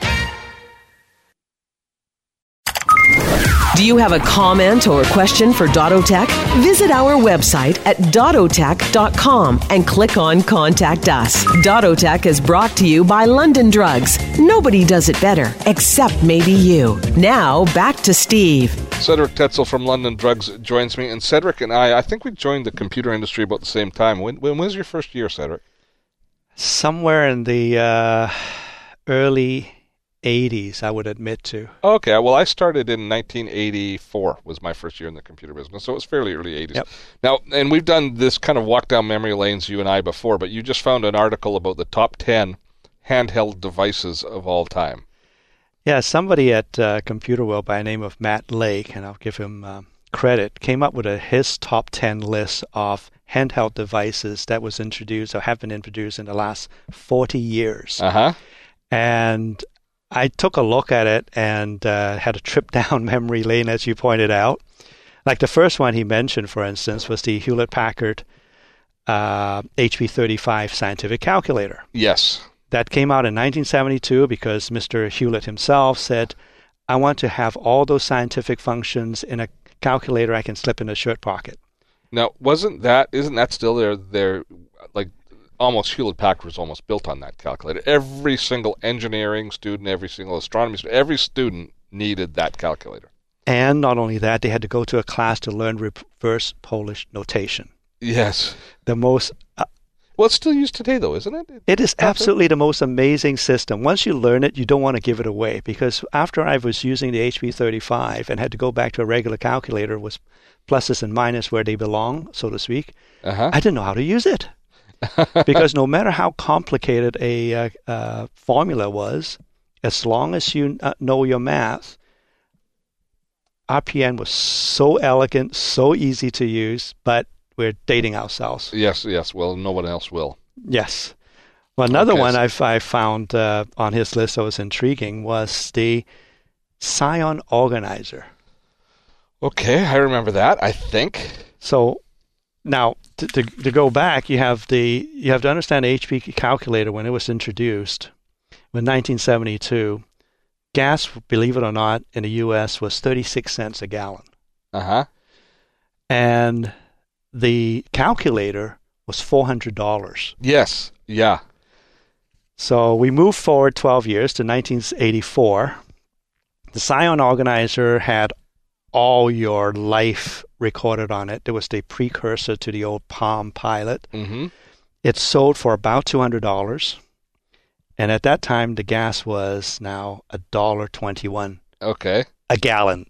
A: Do you have a comment or question for Dottotech? Visit our website at dottotech dot com and click on Contact Us. Dottotech is brought to you by London Drugs. Nobody does it better, except maybe you. Now, back to Steve.
B: Cedric Tetzel from London Drugs joins me, and Cedric and I, I think we joined the computer industry about the same time. When, when was your first year, Cedric?
F: Somewhere in the uh, early eighties, I would admit to.
B: Okay, well, I started in nineteen eighty-four, was my first year in the computer business, so it was fairly early eighties.
F: Yep.
B: Now, and we've done this kind of walk down memory lanes, you and I, before, but you just found an article about the top ten handheld devices of all time.
F: Yeah, somebody at uh, Computer World by the name of Matt Lake, and I'll give him uh, credit, came up with a, his top ten list of handheld devices that was introduced or have been introduced in the last forty years.
B: Uh-huh.
F: And I took a look at it and uh, had a trip down memory lane, as you pointed out. Like the first one he mentioned, for instance, was the Hewlett-Packard uh, H P thirty-five scientific calculator.
B: Yes.
F: That came out in nineteen seventy-two because Mister Hewlett himself said, I want to have all those scientific functions in a calculator I can slip in a shirt pocket.
B: Now, wasn't that, isn't that still their, their like, almost Hewlett-Packard was almost built on that calculator. Every single engineering student, every single astronomy student, every student needed that calculator.
F: And not only that, they had to go to a class to learn reverse Polish notation.
B: Yes.
F: The most... Uh,
B: well, it's still used today, though, isn't it?
F: It is absolutely the most amazing system. Once you learn it, you don't want to give it away, because after I was using the H P thirty-five and had to go back to a regular calculator with pluses and minuses where they belong, so to speak,
B: uh-huh.
F: I didn't know how to use it. Because no matter how complicated a uh, uh, formula was, as long as you uh, know your math, R P N was so elegant, so easy to use, but we're dating ourselves.
B: Yes, yes. Well, no one else will.
F: Yes. Well, another
B: okay,
F: one
B: so-
F: I've, I found uh, on his list that was intriguing was the Psion Organizer.
B: Okay, I remember that, I think.
F: So now, to, to, to go back, you have the you have to understand the H P calculator when it was introduced in nineteen seventy-two. Gas, believe it or not, in the U S was thirty-six cents a gallon.
B: Uh-huh.
F: And the calculator was four hundred dollars.
B: Yes, yeah.
F: So we moved forward twelve years to nineteen eighty-four. The Psion Organizer had all your life recorded on it. It was the precursor to the old Palm Pilot.
B: Mm-hmm.
F: It sold for about two hundred dollars. And at that time, the gas was now one dollar twenty-one
B: Okay.
F: a gallon.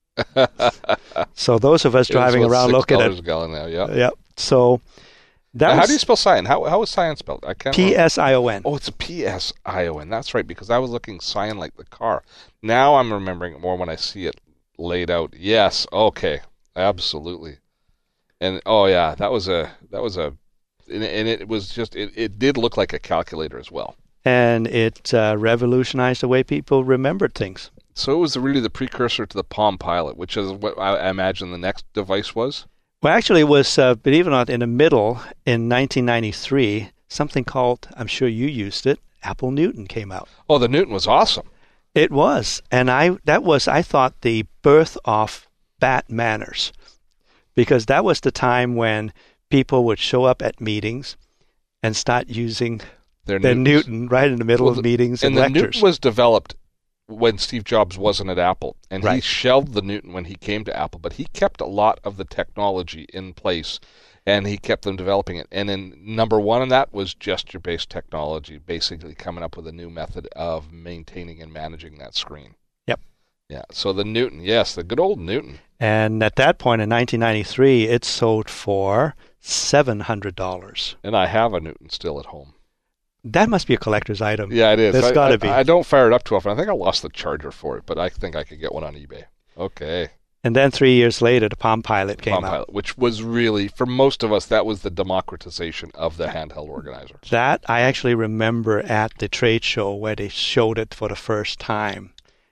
F: So those of us driving
B: It was, what,
F: around looking at
B: six dollars a gallon now, yeah.
F: yeah. So that
B: Now,
F: was
B: how do you spell Psion? How how is Psion spelled? I can't
F: P
B: remember.
F: S I O N.
B: Oh, it's a P S I O N. That's right, because I was looking Psion like the car. Now I'm remembering it more when I see it laid out. Yes, okay, absolutely. And oh yeah, that was a that was a, and, and it was just it, it did look like a calculator as well.
F: And it uh, revolutionized the way people remembered things.
B: So it was really the precursor to the Palm Pilot, which is what I imagine the next device was.
F: Well, actually, it was, uh, believe it or not, in the middle, in nineteen ninety-three, something called, I'm sure you used it, Apple Newton came out.
B: Oh, the Newton was awesome.
F: It was. And I that was, I thought, the birth of bat manners. Because that was the time when people would show up at meetings and start using
B: Their,
F: their
B: Newtons.
F: Newton right in the middle
B: Well,
F: of
B: the-
F: meetings and,
B: and the
F: lectures.
B: Newton was developed when Steve Jobs wasn't at Apple, and he
F: Right.
B: shelved the Newton when he came to Apple, but he kept a lot of the technology in place, and he kept them developing it. And then number one in that was gesture-based technology, basically coming up with a new method of maintaining and managing that screen.
F: Yep.
B: Yeah, so the Newton, yes, the good old Newton.
F: And at that point in nineteen ninety-three, it sold for seven hundred dollars.
B: And I have a Newton still at home.
F: That must be a collector's item.
B: Yeah, it is.
F: That's
B: I-
F: got to
B: I,
F: be.
B: I don't fire it up too often. I think I lost the charger for it, but I think I could get one on eBay. Okay.
F: And then three years later, the Palm Pilot came
B: Palm
F: out.
B: Pilot, which was really, for most of us, that was the democratization of the handheld organizer.
F: That I actually remember at the trade show where they showed it for the first time.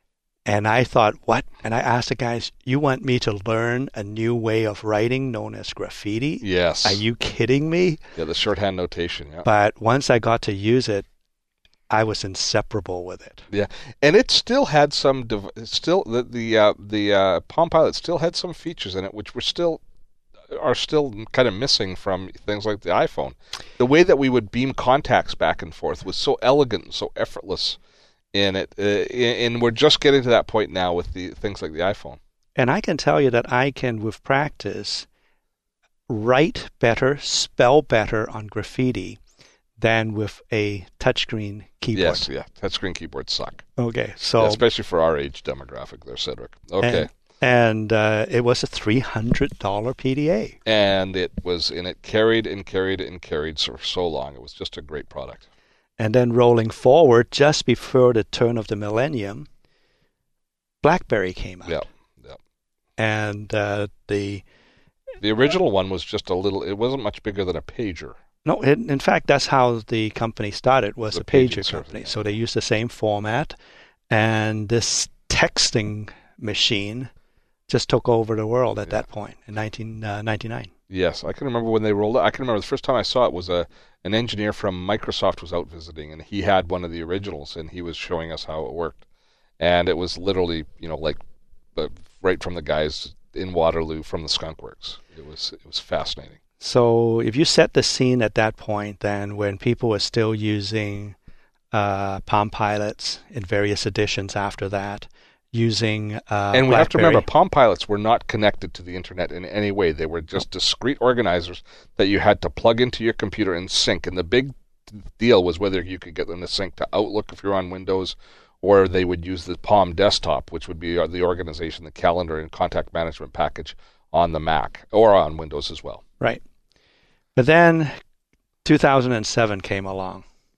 F: And I thought, what? And I asked the guys, you want me to learn a new way of writing known as graffiti?
B: Yes.
F: Are you kidding me?
B: Yeah, the shorthand notation, yeah.
F: But once I got to use it, I was inseparable with it.
B: Yeah, and it still had some, dev- still, the the, uh, the uh, Palm Pilot still had some features in it which were still, are still kind of missing from things like the iPhone. The way that we would beam contacts back and forth was so elegant and so effortless in it, uh, and we're just getting to that point now with the things like the iPhone.
F: And I can tell you that I can, with practice, write better, spell better on graffiti than with a touchscreen keyboard.
B: Yes, yeah. Touchscreen keyboards suck.
F: Okay, so
B: Yeah, especially for our age demographic there, Cedric. Okay.
F: And, and uh, it was a three hundred dollars P D A.
B: And it was, and it carried and carried and carried for so long. It was just a great product.
F: And then rolling forward, just before the turn of the millennium, BlackBerry came out.
B: Yeah, yeah.
F: And uh, the
B: The original one was just a little, it wasn't much bigger than a pager.
F: No, it, in fact, that's how the company started, was
B: The
F: a pager
B: pager
F: company.
B: service.
F: So they used the same format, and this texting machine just took over the world at
B: Yeah.
F: that point in nineteen ninety-nine.
B: Yes, I can remember when they rolled it. I can remember the first time I saw it was a an engineer from Microsoft was out visiting, and he had one of the originals, and he was showing us how it worked. And it was literally, you know, like uh, right from the guys in Waterloo from the Skunk Works. It was it was fascinating.
F: So if you set the scene at that point, then when people were still using uh, Palm Pilots in various editions after that, using uh,
B: and we have to
F: BlackBerry.
B: remember, Palm Pilots were not connected to the internet in any way. They were just discrete organizers that you had to plug into your computer and sync. And the big deal was whether you could get them to sync to Outlook if you're on Windows, or they would use the Palm Desktop, which would be the organization, the calendar, and contact management package on the Mac or on Windows as well.
F: Right. But then two thousand seven came along.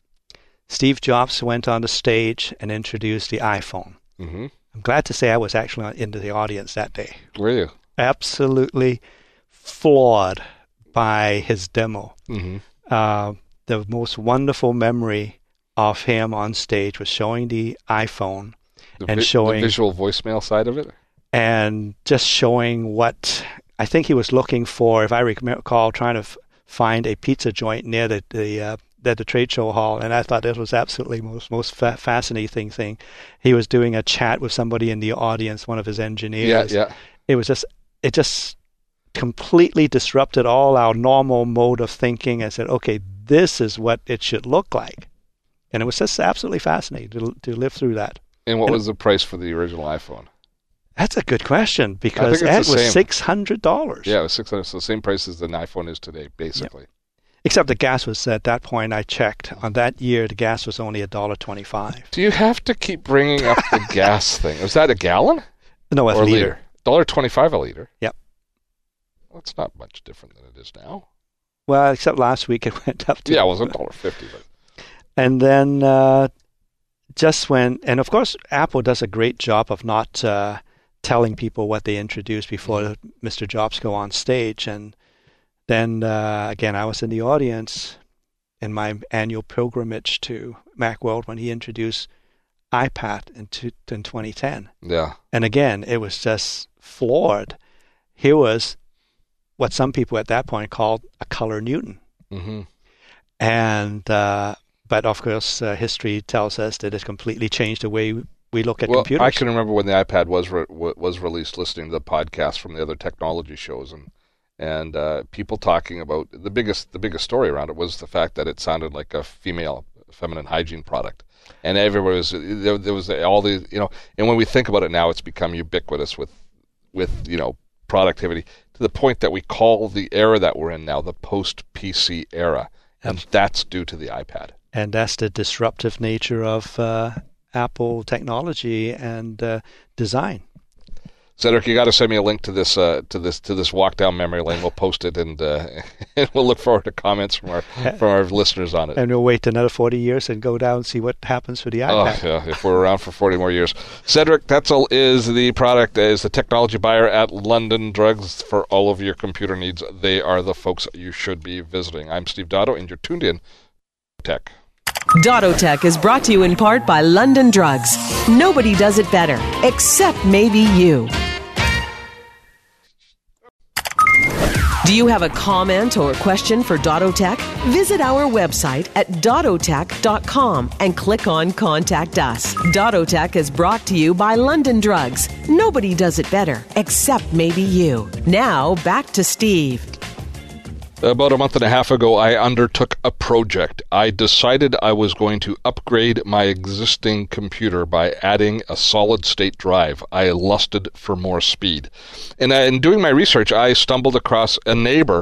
F: Steve Jobs went on the stage and introduced the iPhone.
B: Mm-hmm.
F: I'm glad to say I was actually in the audience that day.
B: Were you?
F: Absolutely floored by his demo.
B: Mm-hmm.
F: Uh, the most wonderful memory of him on stage was showing the iPhone
B: The,
F: and
B: vi-
F: showing
B: the visual voicemail side of it?
F: and just showing what I think he was looking for. If I recall, trying to f- find a pizza joint near the the, uh, the the trade show hall, and I thought it was absolutely most most fa- fascinating thing. He was doing a chat with somebody in the audience, one of his engineers.
B: Yeah, yeah.
F: It was just it just completely disrupted all our normal mode of thinking. I said, okay, this is what it should look like, and it was just absolutely fascinating to to live through that.
B: And what
F: And-
B: was the price for the original iPhone?
F: That's a good question because
B: think it's
F: it
B: the
F: was
B: same.
F: six hundred dollars.
B: Yeah, it was six hundred. So the same price as an iPhone is today, basically.
F: Except the gas was at that point. I checked on that year. The gas was only a dollar twenty-five.
B: Do you have to keep bringing up the gas thing? Was that a gallon
F: No, a
B: or a
F: liter.
B: liter? Dollar twenty-five a liter.
F: Yep.
B: Well, it's not much different than it is now.
F: Well, except last week it went up to.
B: Yeah, it was a dollar fifty, but
F: And then uh, just when, and of course, Apple does a great job of not uh, telling people what they introduced before Mister Jobs go on stage. And then uh, again, I was in the audience in my annual pilgrimage to Macworld when he introduced iPad in, two, in twenty ten.
B: yeah,
F: And again, it was just floored. Here was what some people at that point called a color Newton.
B: hmm
F: And uh, but of course, uh, history tells us that it completely changed the way we look at
B: well,
F: computers.
B: I can remember when the iPad was re- was released, listening to the podcast from the other technology shows, and and uh, people talking about the biggest the biggest story around it was the fact that it sounded like a female feminine hygiene product, and everybody was there, there was all the you know, and when we think about it now, it's become ubiquitous with with you know productivity to the point that we call the era that we're in now the post-P C era, and that's due to the iPad.
F: And that's the disruptive nature of uh, Apple technology and uh, design.
B: Cedric, you got to send me a link to this uh, to this to this walk down memory lane. We'll post it, and uh, and we'll look forward to comments from our from our listeners on it.
F: And we'll wait another forty years and go down and see what happens for the iPad.
B: Oh, yeah, if we're around for forty more years. Cedric Tetzel is the product, is the technology buyer at London Drugs for all of your computer needs. They are the folks you should be visiting. I'm Steve Dotto, and you're tuned in to Tech.
A: Dottotech is brought to you in part by London Drugs. Nobody does it better, except maybe you. Do you have a comment or question for Dottotech? Visit our website at dottotech dot com and click on Contact Us. Dottotech is brought to you by London Drugs. Nobody does it better, except maybe you. Now, back to Steve.
B: About a month and a half ago, I undertook a project. I decided I was going to upgrade my existing computer by adding a solid-state drive. I lusted for more speed. And uh, in doing my research, I stumbled across a neighbor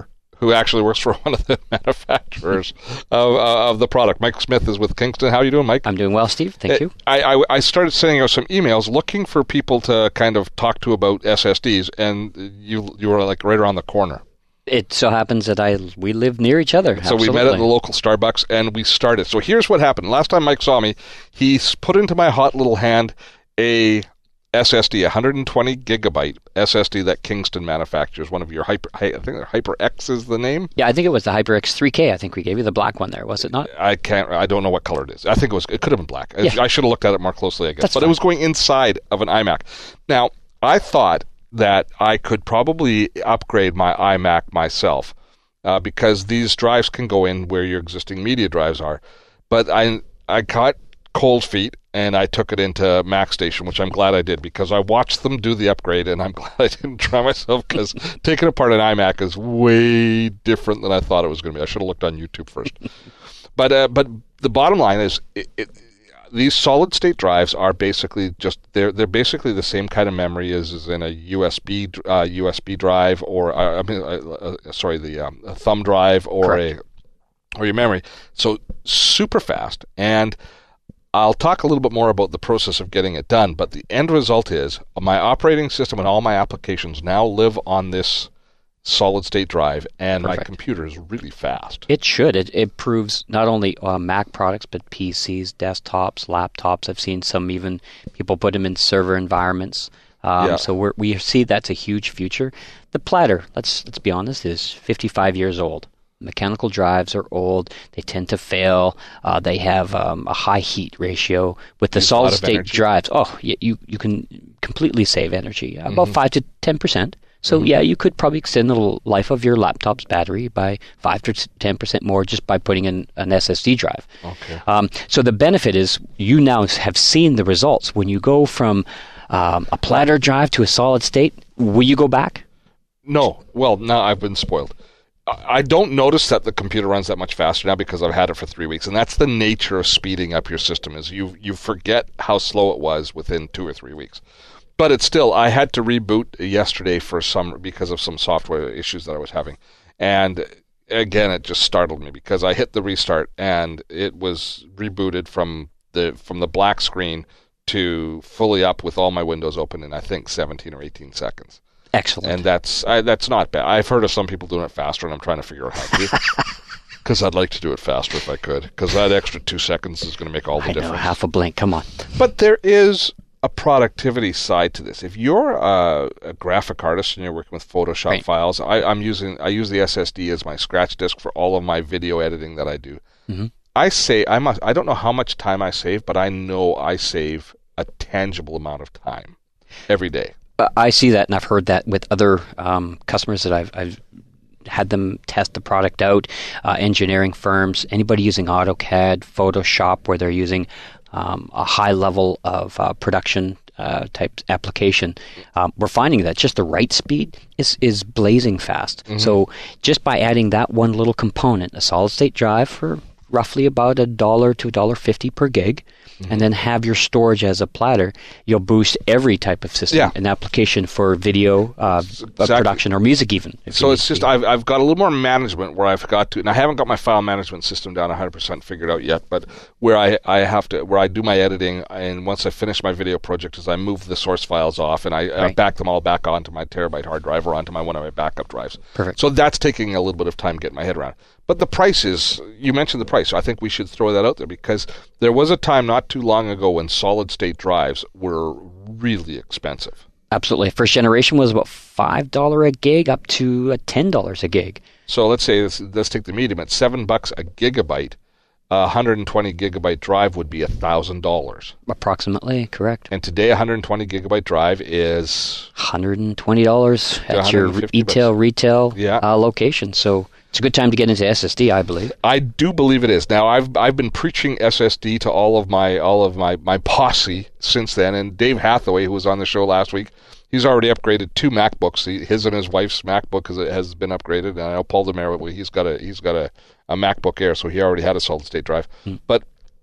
B: who actually works for one of the manufacturers of, uh, of the product. Mike Smith is with Kingston. How are you doing, Mike?
G: I'm doing well, Steve. Thank you.
B: I, I, I started sending out some emails looking for people to kind of talk to about S S Ds, and you you were like right around the corner.
G: It so happens that I we live near each other.
B: So
G: Absolutely.
B: we met at the local Starbucks, and we started. So here's what happened. Last time Mike saw me, he put into my hot little hand a S S D, one hundred twenty gigabyte S S D that Kingston manufactures. One of your Hyper, I think HyperX is the name.
G: Yeah, I think it was the HyperX three K. I think we gave you the black one there, was it not?
B: I can't. I don't know what color it is. I think it was. It could have been black.
G: Yeah.
B: I should have looked at it more closely, I guess.
G: That's
B: but
G: fine.
B: It was going inside of an iMac. Now, I thought that I could probably upgrade my iMac myself uh, because these drives can go in where your existing media drives are. But I I caught cold feet, and I took it into MacStation, which I'm glad I did because I watched them do the upgrade, and I'm glad I didn't try myself because taking apart an iMac is way different than I thought it was going to be. I should have looked on YouTube first. but uh, but the bottom line is, it, it, these solid state drives are basically just they're they're basically the same kind of memory as is in a U S B uh, U S B drive or uh, I mean uh, uh, sorry the um, a thumb drive or
G: Correct.
B: a or your memory. So super fast. And I'll talk a little bit more about the process of getting it done, but the end result is my operating system and all my applications now live on this solid-state drive, and
G: Perfect.
B: my computer is really fast.
G: It should. It, it proves not only uh, Mac products, but P Cs, desktops, laptops. I've seen some even people put them in server environments. Um,
B: Yeah.
G: So we're, we see that's a huge future. The platter, let's let's be honest, is fifty-five years old. Mechanical drives are old. They tend to fail. Uh, they have um, a high heat ratio. With the
B: Use a lot of
G: solid-state
B: energy.
G: drives, oh, you, you you can completely save energy,
B: Mm-hmm.
G: about five to ten percent. So yeah, you could probably extend the l- life of your laptop's battery by five to ten percent more just by putting in an S S D drive.
B: Okay.
G: Um, so the benefit is you now have seen the results. When you go from um, a platter drive to a solid state, will you go back?
B: No. Well, now I've been spoiled. I I don't notice that the computer runs that much faster now because I've had it for three weeks, and that's the nature of speeding up your system. Is you you forget how slow it was within two or three weeks. But it's still, I had to reboot yesterday for some because of some software issues that I was having, and again, it just startled me because I hit the restart and it was rebooted from the from the black screen to fully up with all my windows open in I think seventeen or eighteen seconds.
G: Excellent.
B: And that's I, that's not bad. I've heard of some people doing it faster, and I'm trying to figure out how to. Because I'd like to do it faster if I could. Because that extra two seconds is going to make all the
G: I know,
B: difference.
G: half a blink. Come on.
B: But there is a productivity side to this. If you're a, a graphic artist and you're working with Photoshop
G: Right.
B: files, I, I'm using I use the S S D as my scratch disk for all of my video editing that I do.
G: Mhm.
B: I say I must. I don't know how much time I save, but I know I save a tangible amount of time every day.
G: Uh, I see that, and I've heard that with other um, customers that I've, I've had them test the product out, uh, engineering firms, anybody using AutoCAD, Photoshop, where they're using um, a high level of uh, production uh, type application. Um, we're finding that just the right speed is, is blazing fast.
B: Mm-hmm.
G: So just by adding that one little component, a solid-state drive for roughly about a dollar to a dollar fifty per gig,
B: Mm-hmm.
G: and then have your storage as a platter, you'll boost every type of system,
B: Yeah.
G: an application for video uh,
B: Exactly.
G: production or music even. if
B: So
G: you
B: it's
G: need
B: just
G: to.
B: I've I've got a little more management where I've got to, and I haven't got my file management system down one hundred percent figured out yet. But where I I have to where I do my editing, and once I finish my video project, is I move the source files off and I, I
G: Right.
B: back them all back onto my terabyte hard drive or onto my one of my backup drives.
G: Perfect.
B: So that's taking a little bit of time getting my head around. But the price is, you mentioned the price, so I think we should throw that out there because there was a time not too long ago when solid state drives were really expensive.
G: Absolutely. First generation was about five dollars a gig up to uh, ten dollars a gig.
B: So let's say this, let's take the medium at seven bucks a gigabyte. A one hundred twenty gigabyte drive would be a thousand dollars,
G: Approximately, correct.
B: and today a one hundred twenty gigabyte drive is
G: one hundred twenty dollars at your
B: one hundred fifty
G: retail
B: bucks.
G: retail
B: Yeah.
G: uh, location. So it's a good time to get into S S D, I believe.
B: I do believe it is. Now I've I've been preaching S S D to all of my all of my, my posse since then, and Dave Hathaway, who was on the show last week, he's already upgraded two MacBooks. He, his and his wife's MacBook has, has been upgraded, and I know Paul Demare, he's got a he's got a, a MacBook Air, so he already had a solid state drive.
G: Hmm.
B: But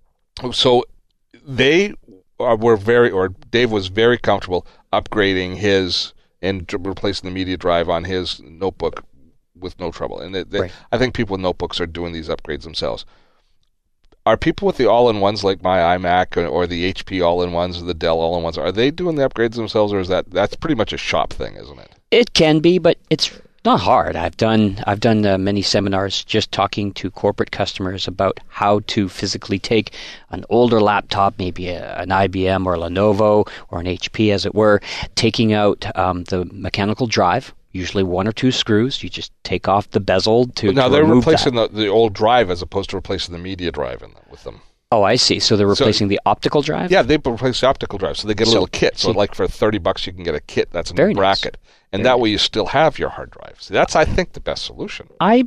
B: so they are, were very, or Dave was very comfortable upgrading his and replacing the media drive on his notebook with no trouble. And they, they,
G: Right.
B: I think people with notebooks are doing these upgrades themselves. Are people with the all-in-ones like my iMac or, or the H P all-in-ones or the Dell all-in-ones, are they doing the upgrades themselves, or is that that's pretty much a shop thing, isn't it?
G: It can be, but it's not hard. I've done I've done uh, many seminars just talking to corporate customers about how to physically take an older laptop, maybe a, an I B M or a Lenovo or an H P, as it were, taking out um, the mechanical drive. Usually one or two screws. You just take off the bezel to,
B: But now
G: to
B: they're
G: remove
B: replacing
G: that.
B: the, the old drive as opposed to replacing the media drive in them, with them.
G: Oh, I see. So they're replacing the optical drive?
B: Yeah, they replace the optical drive, so they get a
G: So-
B: little kit. So,
G: see-
B: like for thirty bucks, you can get a kit that's in
G: Very
B: the
G: nice.
B: bracket, and
G: Very
B: that way you still have your hard drive. See, that's I think the best solution.
G: I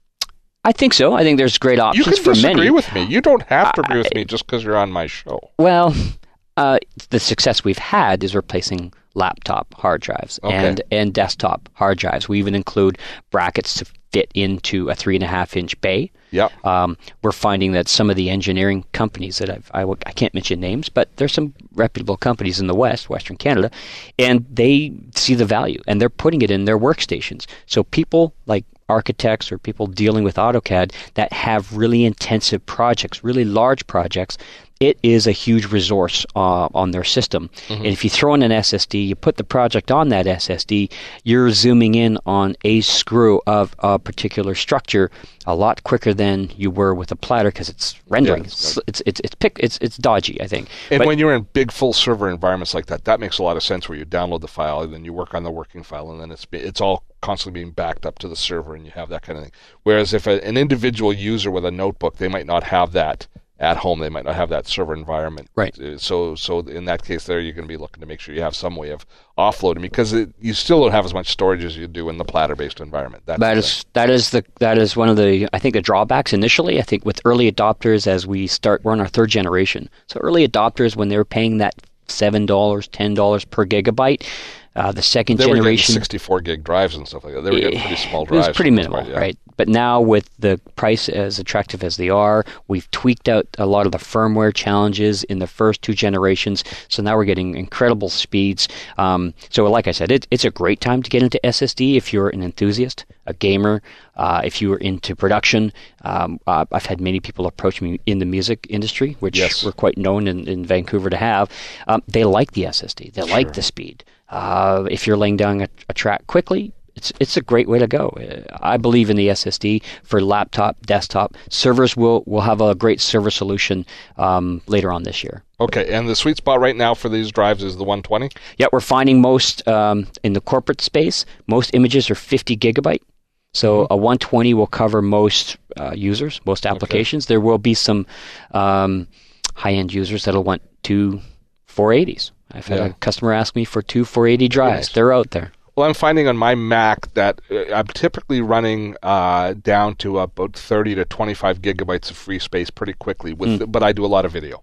G: I think so. I think there's great
B: You
G: options
B: can
G: for
B: disagree
G: many.
B: with me. You don't have to agree with
G: I-
B: me just because you're on my show.
G: Well, uh, the success we've had is replacing laptop hard drives
B: Okay.
G: and, and desktop hard drives. We even include brackets to fit into a three and a half inch bay.
B: Yep.
G: Um, we're finding that some of the engineering companies that I've, I, w- I can't mention names, but there's some reputable companies in the West, Western Canada, and they see the value and they're putting it in their workstations. So people like architects or people dealing with AutoCAD that have really intensive projects, really large projects, it is a huge resource uh, on their system.
B: Mm-hmm.
G: And if you throw in an S S D, you put the project on that S S D, you're zooming in on a screw of a particular structure a lot quicker than you were with a platter because it's rendering.
B: Yeah,
G: it's, it's it's it's pick, it's it's dodgy, I think.
B: And
G: But-
B: when you're in big full server environments like that, that makes a lot of sense where you download the file and then you work on the working file and then it's be- it's all constantly being backed up to the server and you have that kind of thing. Whereas if a, an individual user with a notebook, they might not have that at home. They might not have that server environment.
G: Right.
B: Uh, So so in that case there, you're going to be looking to make sure you have some way of offloading because it, you still don't have as much storage as you do in the platter-based environment. That's
G: That
B: the
G: is that is the that is one of the I think the drawbacks initially. I think with early adopters, as we start, we're on our third generation. So early adopters, when they were paying that seven dollars, ten dollars per gigabyte, uh, the second
B: They were getting
G: generation
B: sixty-four gig drives and stuff like that. They were getting pretty small
G: it
B: drives.
G: was pretty
B: for the most
G: minimal,
B: part, yeah.
G: right? But now with the price as attractive as they are, we've tweaked out a lot of the firmware challenges in the first two generations. So now we're getting incredible speeds. Um, so like I said, it, it's a great time to get into S S D if you're an enthusiast, a gamer, uh, if you are into production. Um, uh, I've had many people approach me in the music industry, which
B: Yes.
G: we're quite known in, in Vancouver to have. Um, they like the S S D. They like the speed. Uh, if you're laying down a, a track quickly, it's it's a great way to go. Uh, I believe in the S S D for laptop, desktop. Servers will will have a great server solution um, later on this year.
B: Okay, and the sweet spot right now for these drives is the one twenty?
G: Yeah, we're finding most um, in the corporate space, most images are fifty gigabyte. So
B: Mm-hmm.
G: a one twenty will cover most uh, users, most applications. There will be some um, high-end users that'll want two four eighties. I've had
B: Yeah.
G: a customer ask me for two four eighty drives.
B: nice.
G: They're out there.
B: Well, I'm finding on my Mac that uh, I'm typically running uh, down to about thirty to twenty-five gigabytes of free space pretty quickly. With, but I do a lot of video,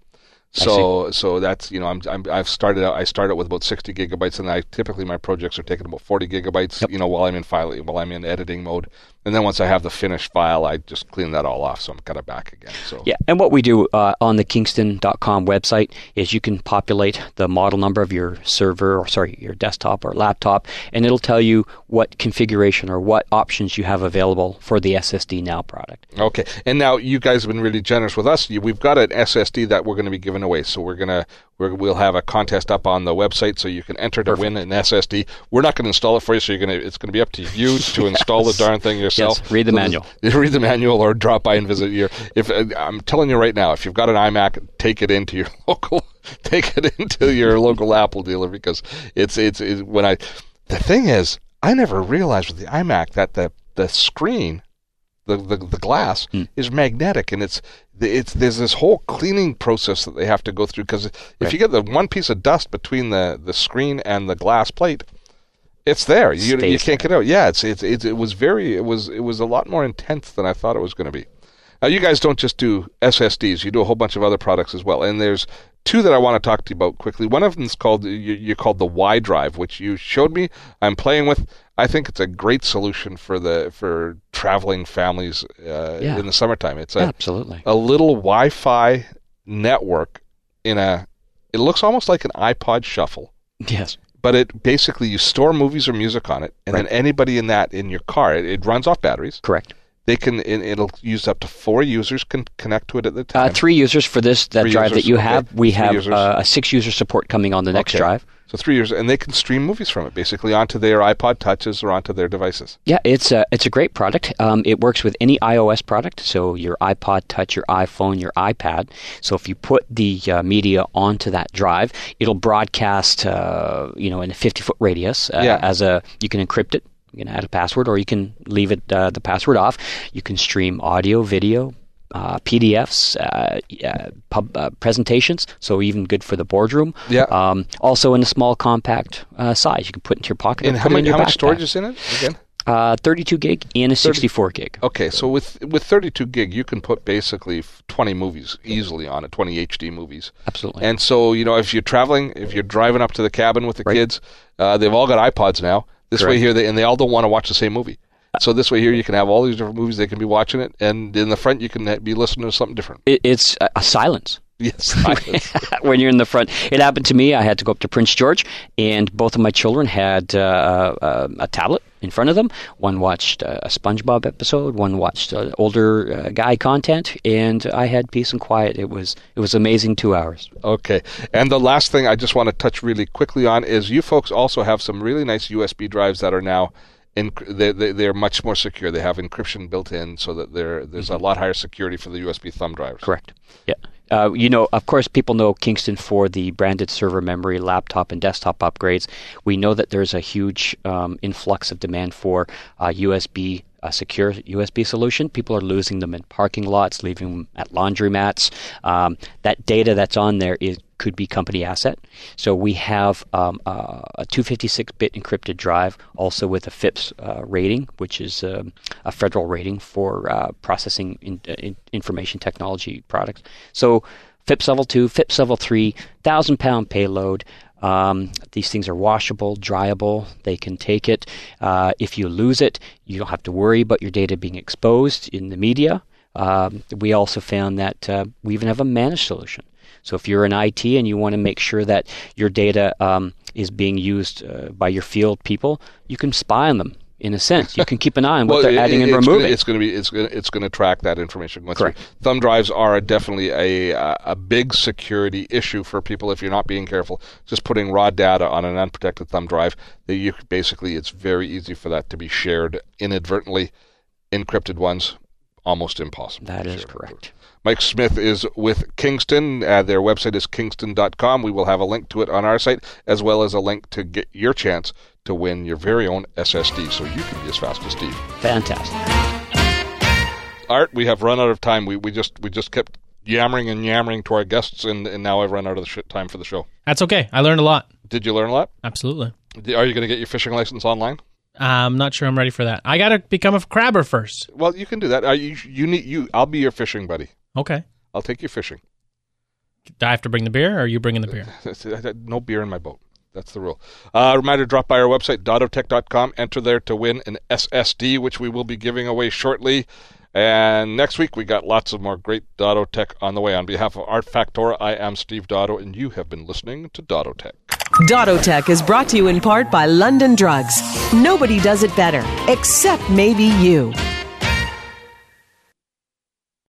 B: so so that's you know I'm, I'm I've started out I started with about sixty gigabytes, and I typically my projects are taking about forty gigabytes.
G: Yep.
B: You know, while I'm in file while I'm in editing mode, and then once I have the finished file, I just clean that all off, so I'm kind of back again. So
G: Yeah, and what we do uh, on the kingston dot com website is you can populate the model number of your server, or sorry, your desktop or laptop, and it'll tell you what configuration or what options you have available for the S S D Now product.
B: Okay, and now you guys have been really generous with us. You- We've got an S S D that we're going to be giving away, so we're gonna we're, we'll have a contest up on the website, so you can enter to win an S S D. We're not going to install it for you, so you're gonna it's going to be up to you to install the darn thing yourself.
G: Yes, read the
B: So
G: manual.
B: this- read the manual, or drop by and visit your. If uh, I'm telling you right now, if you've got an iMac, take it into your local take it into your local Apple dealer because it's it's, it's when I. The thing is, I never realized with the iMac that the the screen. The, the the glass
G: Mm.
B: is magnetic, and it's it's there's this whole cleaning process that they have to go through because if
G: Right.
B: you get the one piece of dust between the, the screen and the glass plate, it's there. You
G: Stays
B: you can't get out. Yeah, it's, it's it's it was very it was it was a lot more intense than I thought it was going to be. Now you guys don't just do S S Ds; you do a whole bunch of other products as well. And there's two that I want to talk to you about quickly. One of them is called you, you called the Y Drive, which you showed me. I'm playing with. I think it's a great solution for the for traveling families uh,
G: Yeah.
B: in the summertime. It's a
G: Absolutely.
B: a little Wi-Fi network in a. It looks almost like an iPod Shuffle,
G: Yes.
B: but it basically, you store movies or music on it, and
G: Right.
B: then anybody in that, in your car, it, it runs off batteries.
G: Correct.
B: They can, it, it'll use up to four users can connect to it at the
G: Uh,
B: time.
G: three users for this that
B: Three
G: drive
B: users,
G: that you
B: okay.
G: have. We
B: Three
G: have
B: users.
G: uh, a six-user support coming on the next
B: Okay.
G: drive.
B: So three users, and they can stream movies from it, basically, onto their iPod Touches or onto their devices.
G: Yeah, it's a, it's a great product. Um, it works with any iOS product, so your iPod Touch, your iPhone, your iPad. So if you put the uh, media onto that drive, it'll broadcast, uh, you know, in a fifty-foot radius. Uh,
B: Yeah.
G: As a, you can encrypt it. You can add a password, or you can leave it uh, the password off. You can stream audio, video, uh, P D Fs, uh, uh, pub, uh, presentations. So even good for the boardroom.
B: Yeah.
G: Um, also in a small, compact uh, size, you can put into your pocket.
B: And
G: or
B: how,
G: put it
B: many,
G: in your
B: how much
G: backpack.
B: storage is in it, again?
G: Uh, thirty-two gig and a sixty-four gig.
B: Okay, so with with thirty-two gig, you can put basically twenty movies easily on it, twenty H D movies.
G: Absolutely.
B: And so, you know, if you're traveling, if you're driving up to the cabin with the
G: Right.
B: kids, uh, they've all got iPods now. This way
G: Correct.
B: here, they, and they all don't want to watch the same movie. So this way here, you can have all these different movies. They can be watching it, and in the front, you can be listening to something different.
G: It, it's a, a silence.
B: Yes.
G: When you're in the front. It happened to me. I had to go up to Prince George, and both of my children had uh, uh, a tablet in front of them. One watched uh, a SpongeBob episode. One watched uh, older uh, guy content, and I had peace and quiet. It was it was amazing two hours.
B: Okay. And the last thing I just want to touch really quickly on is you folks also have some really nice U S B drives that are now in, they, they, they're much more secure. They have encryption built in so that there there's a lot higher security for the U S B thumb drives.
G: Correct. Yeah. Uh, you know, of course, people know Kingston for the branded server memory, laptop, and desktop upgrades. We know that there's a huge um, influx of demand for uh, U S B, a secure U S B solution. People are losing them in parking lots, leaving them at laundromats. Um, that data that's on there is could be company asset. So we have um, uh, a two fifty-six bit encrypted drive, also with a FIPS uh, rating, which is um, a federal rating for uh, processing in, in information technology products. So FIPS level two, FIPS level three, thousand pound payload. Um, these things are washable, dryable. They can take it. Uh, if you lose it, you don't have to worry about your data being exposed in the media. Um, we also found that uh, we even have a managed solution. So if you're in I T and you want to make sure that your data um, is being used uh, by your field people, you can spy on them. In a sense, you can keep an eye on what
B: Well,
G: they're
B: it-
G: adding and
B: it's
G: removing.
B: Gonna, it's going to be it's going to it's going to track that information. Once
G: Correct.
B: you- Thumb drives are definitely a a a big security issue for people if you're not being careful. Just putting raw data on an unprotected thumb drive, that you basically it's very easy for that to be shared inadvertently. Encrypted ones, almost impossible.
G: That
B: to
G: is
B: share.
G: correct.
B: Mike Smith is with Kingston. Uh, their website is kingston dot com. We will have a link to it on our site, as well as a link to get your chance to win your very own S S D, so you can be as fast as Steve.
G: Fantastic.
B: Art, we have run out of time. We we just we just kept yammering and yammering to our guests, and, and now I've run out of the sh- time for the show.
C: That's okay. I learned a lot.
B: Did you learn a lot?
C: Absolutely.
B: Are you going to get your fishing license online?
C: I'm not sure I'm ready for that. I got to become a crabber first.
B: Well, you can do that. Uh, you you need you. I'll be your fishing buddy.
C: Okay.
B: I'll take you fishing.
C: Do I have to bring the beer, or are you bringing the beer?
B: No beer in my boat. That's the rule. Uh, reminder, drop by our website, dottotech dot com. Enter there to win an S S D, which we will be giving away shortly. And next week, we got lots of more great Dotto Tech on the way. On behalf of Art Factora, I am Steve Dotto, and you have been listening to Dotto Tech.
A: Dotto Tech is brought to you in part by London Drugs. Nobody does it better, except maybe you.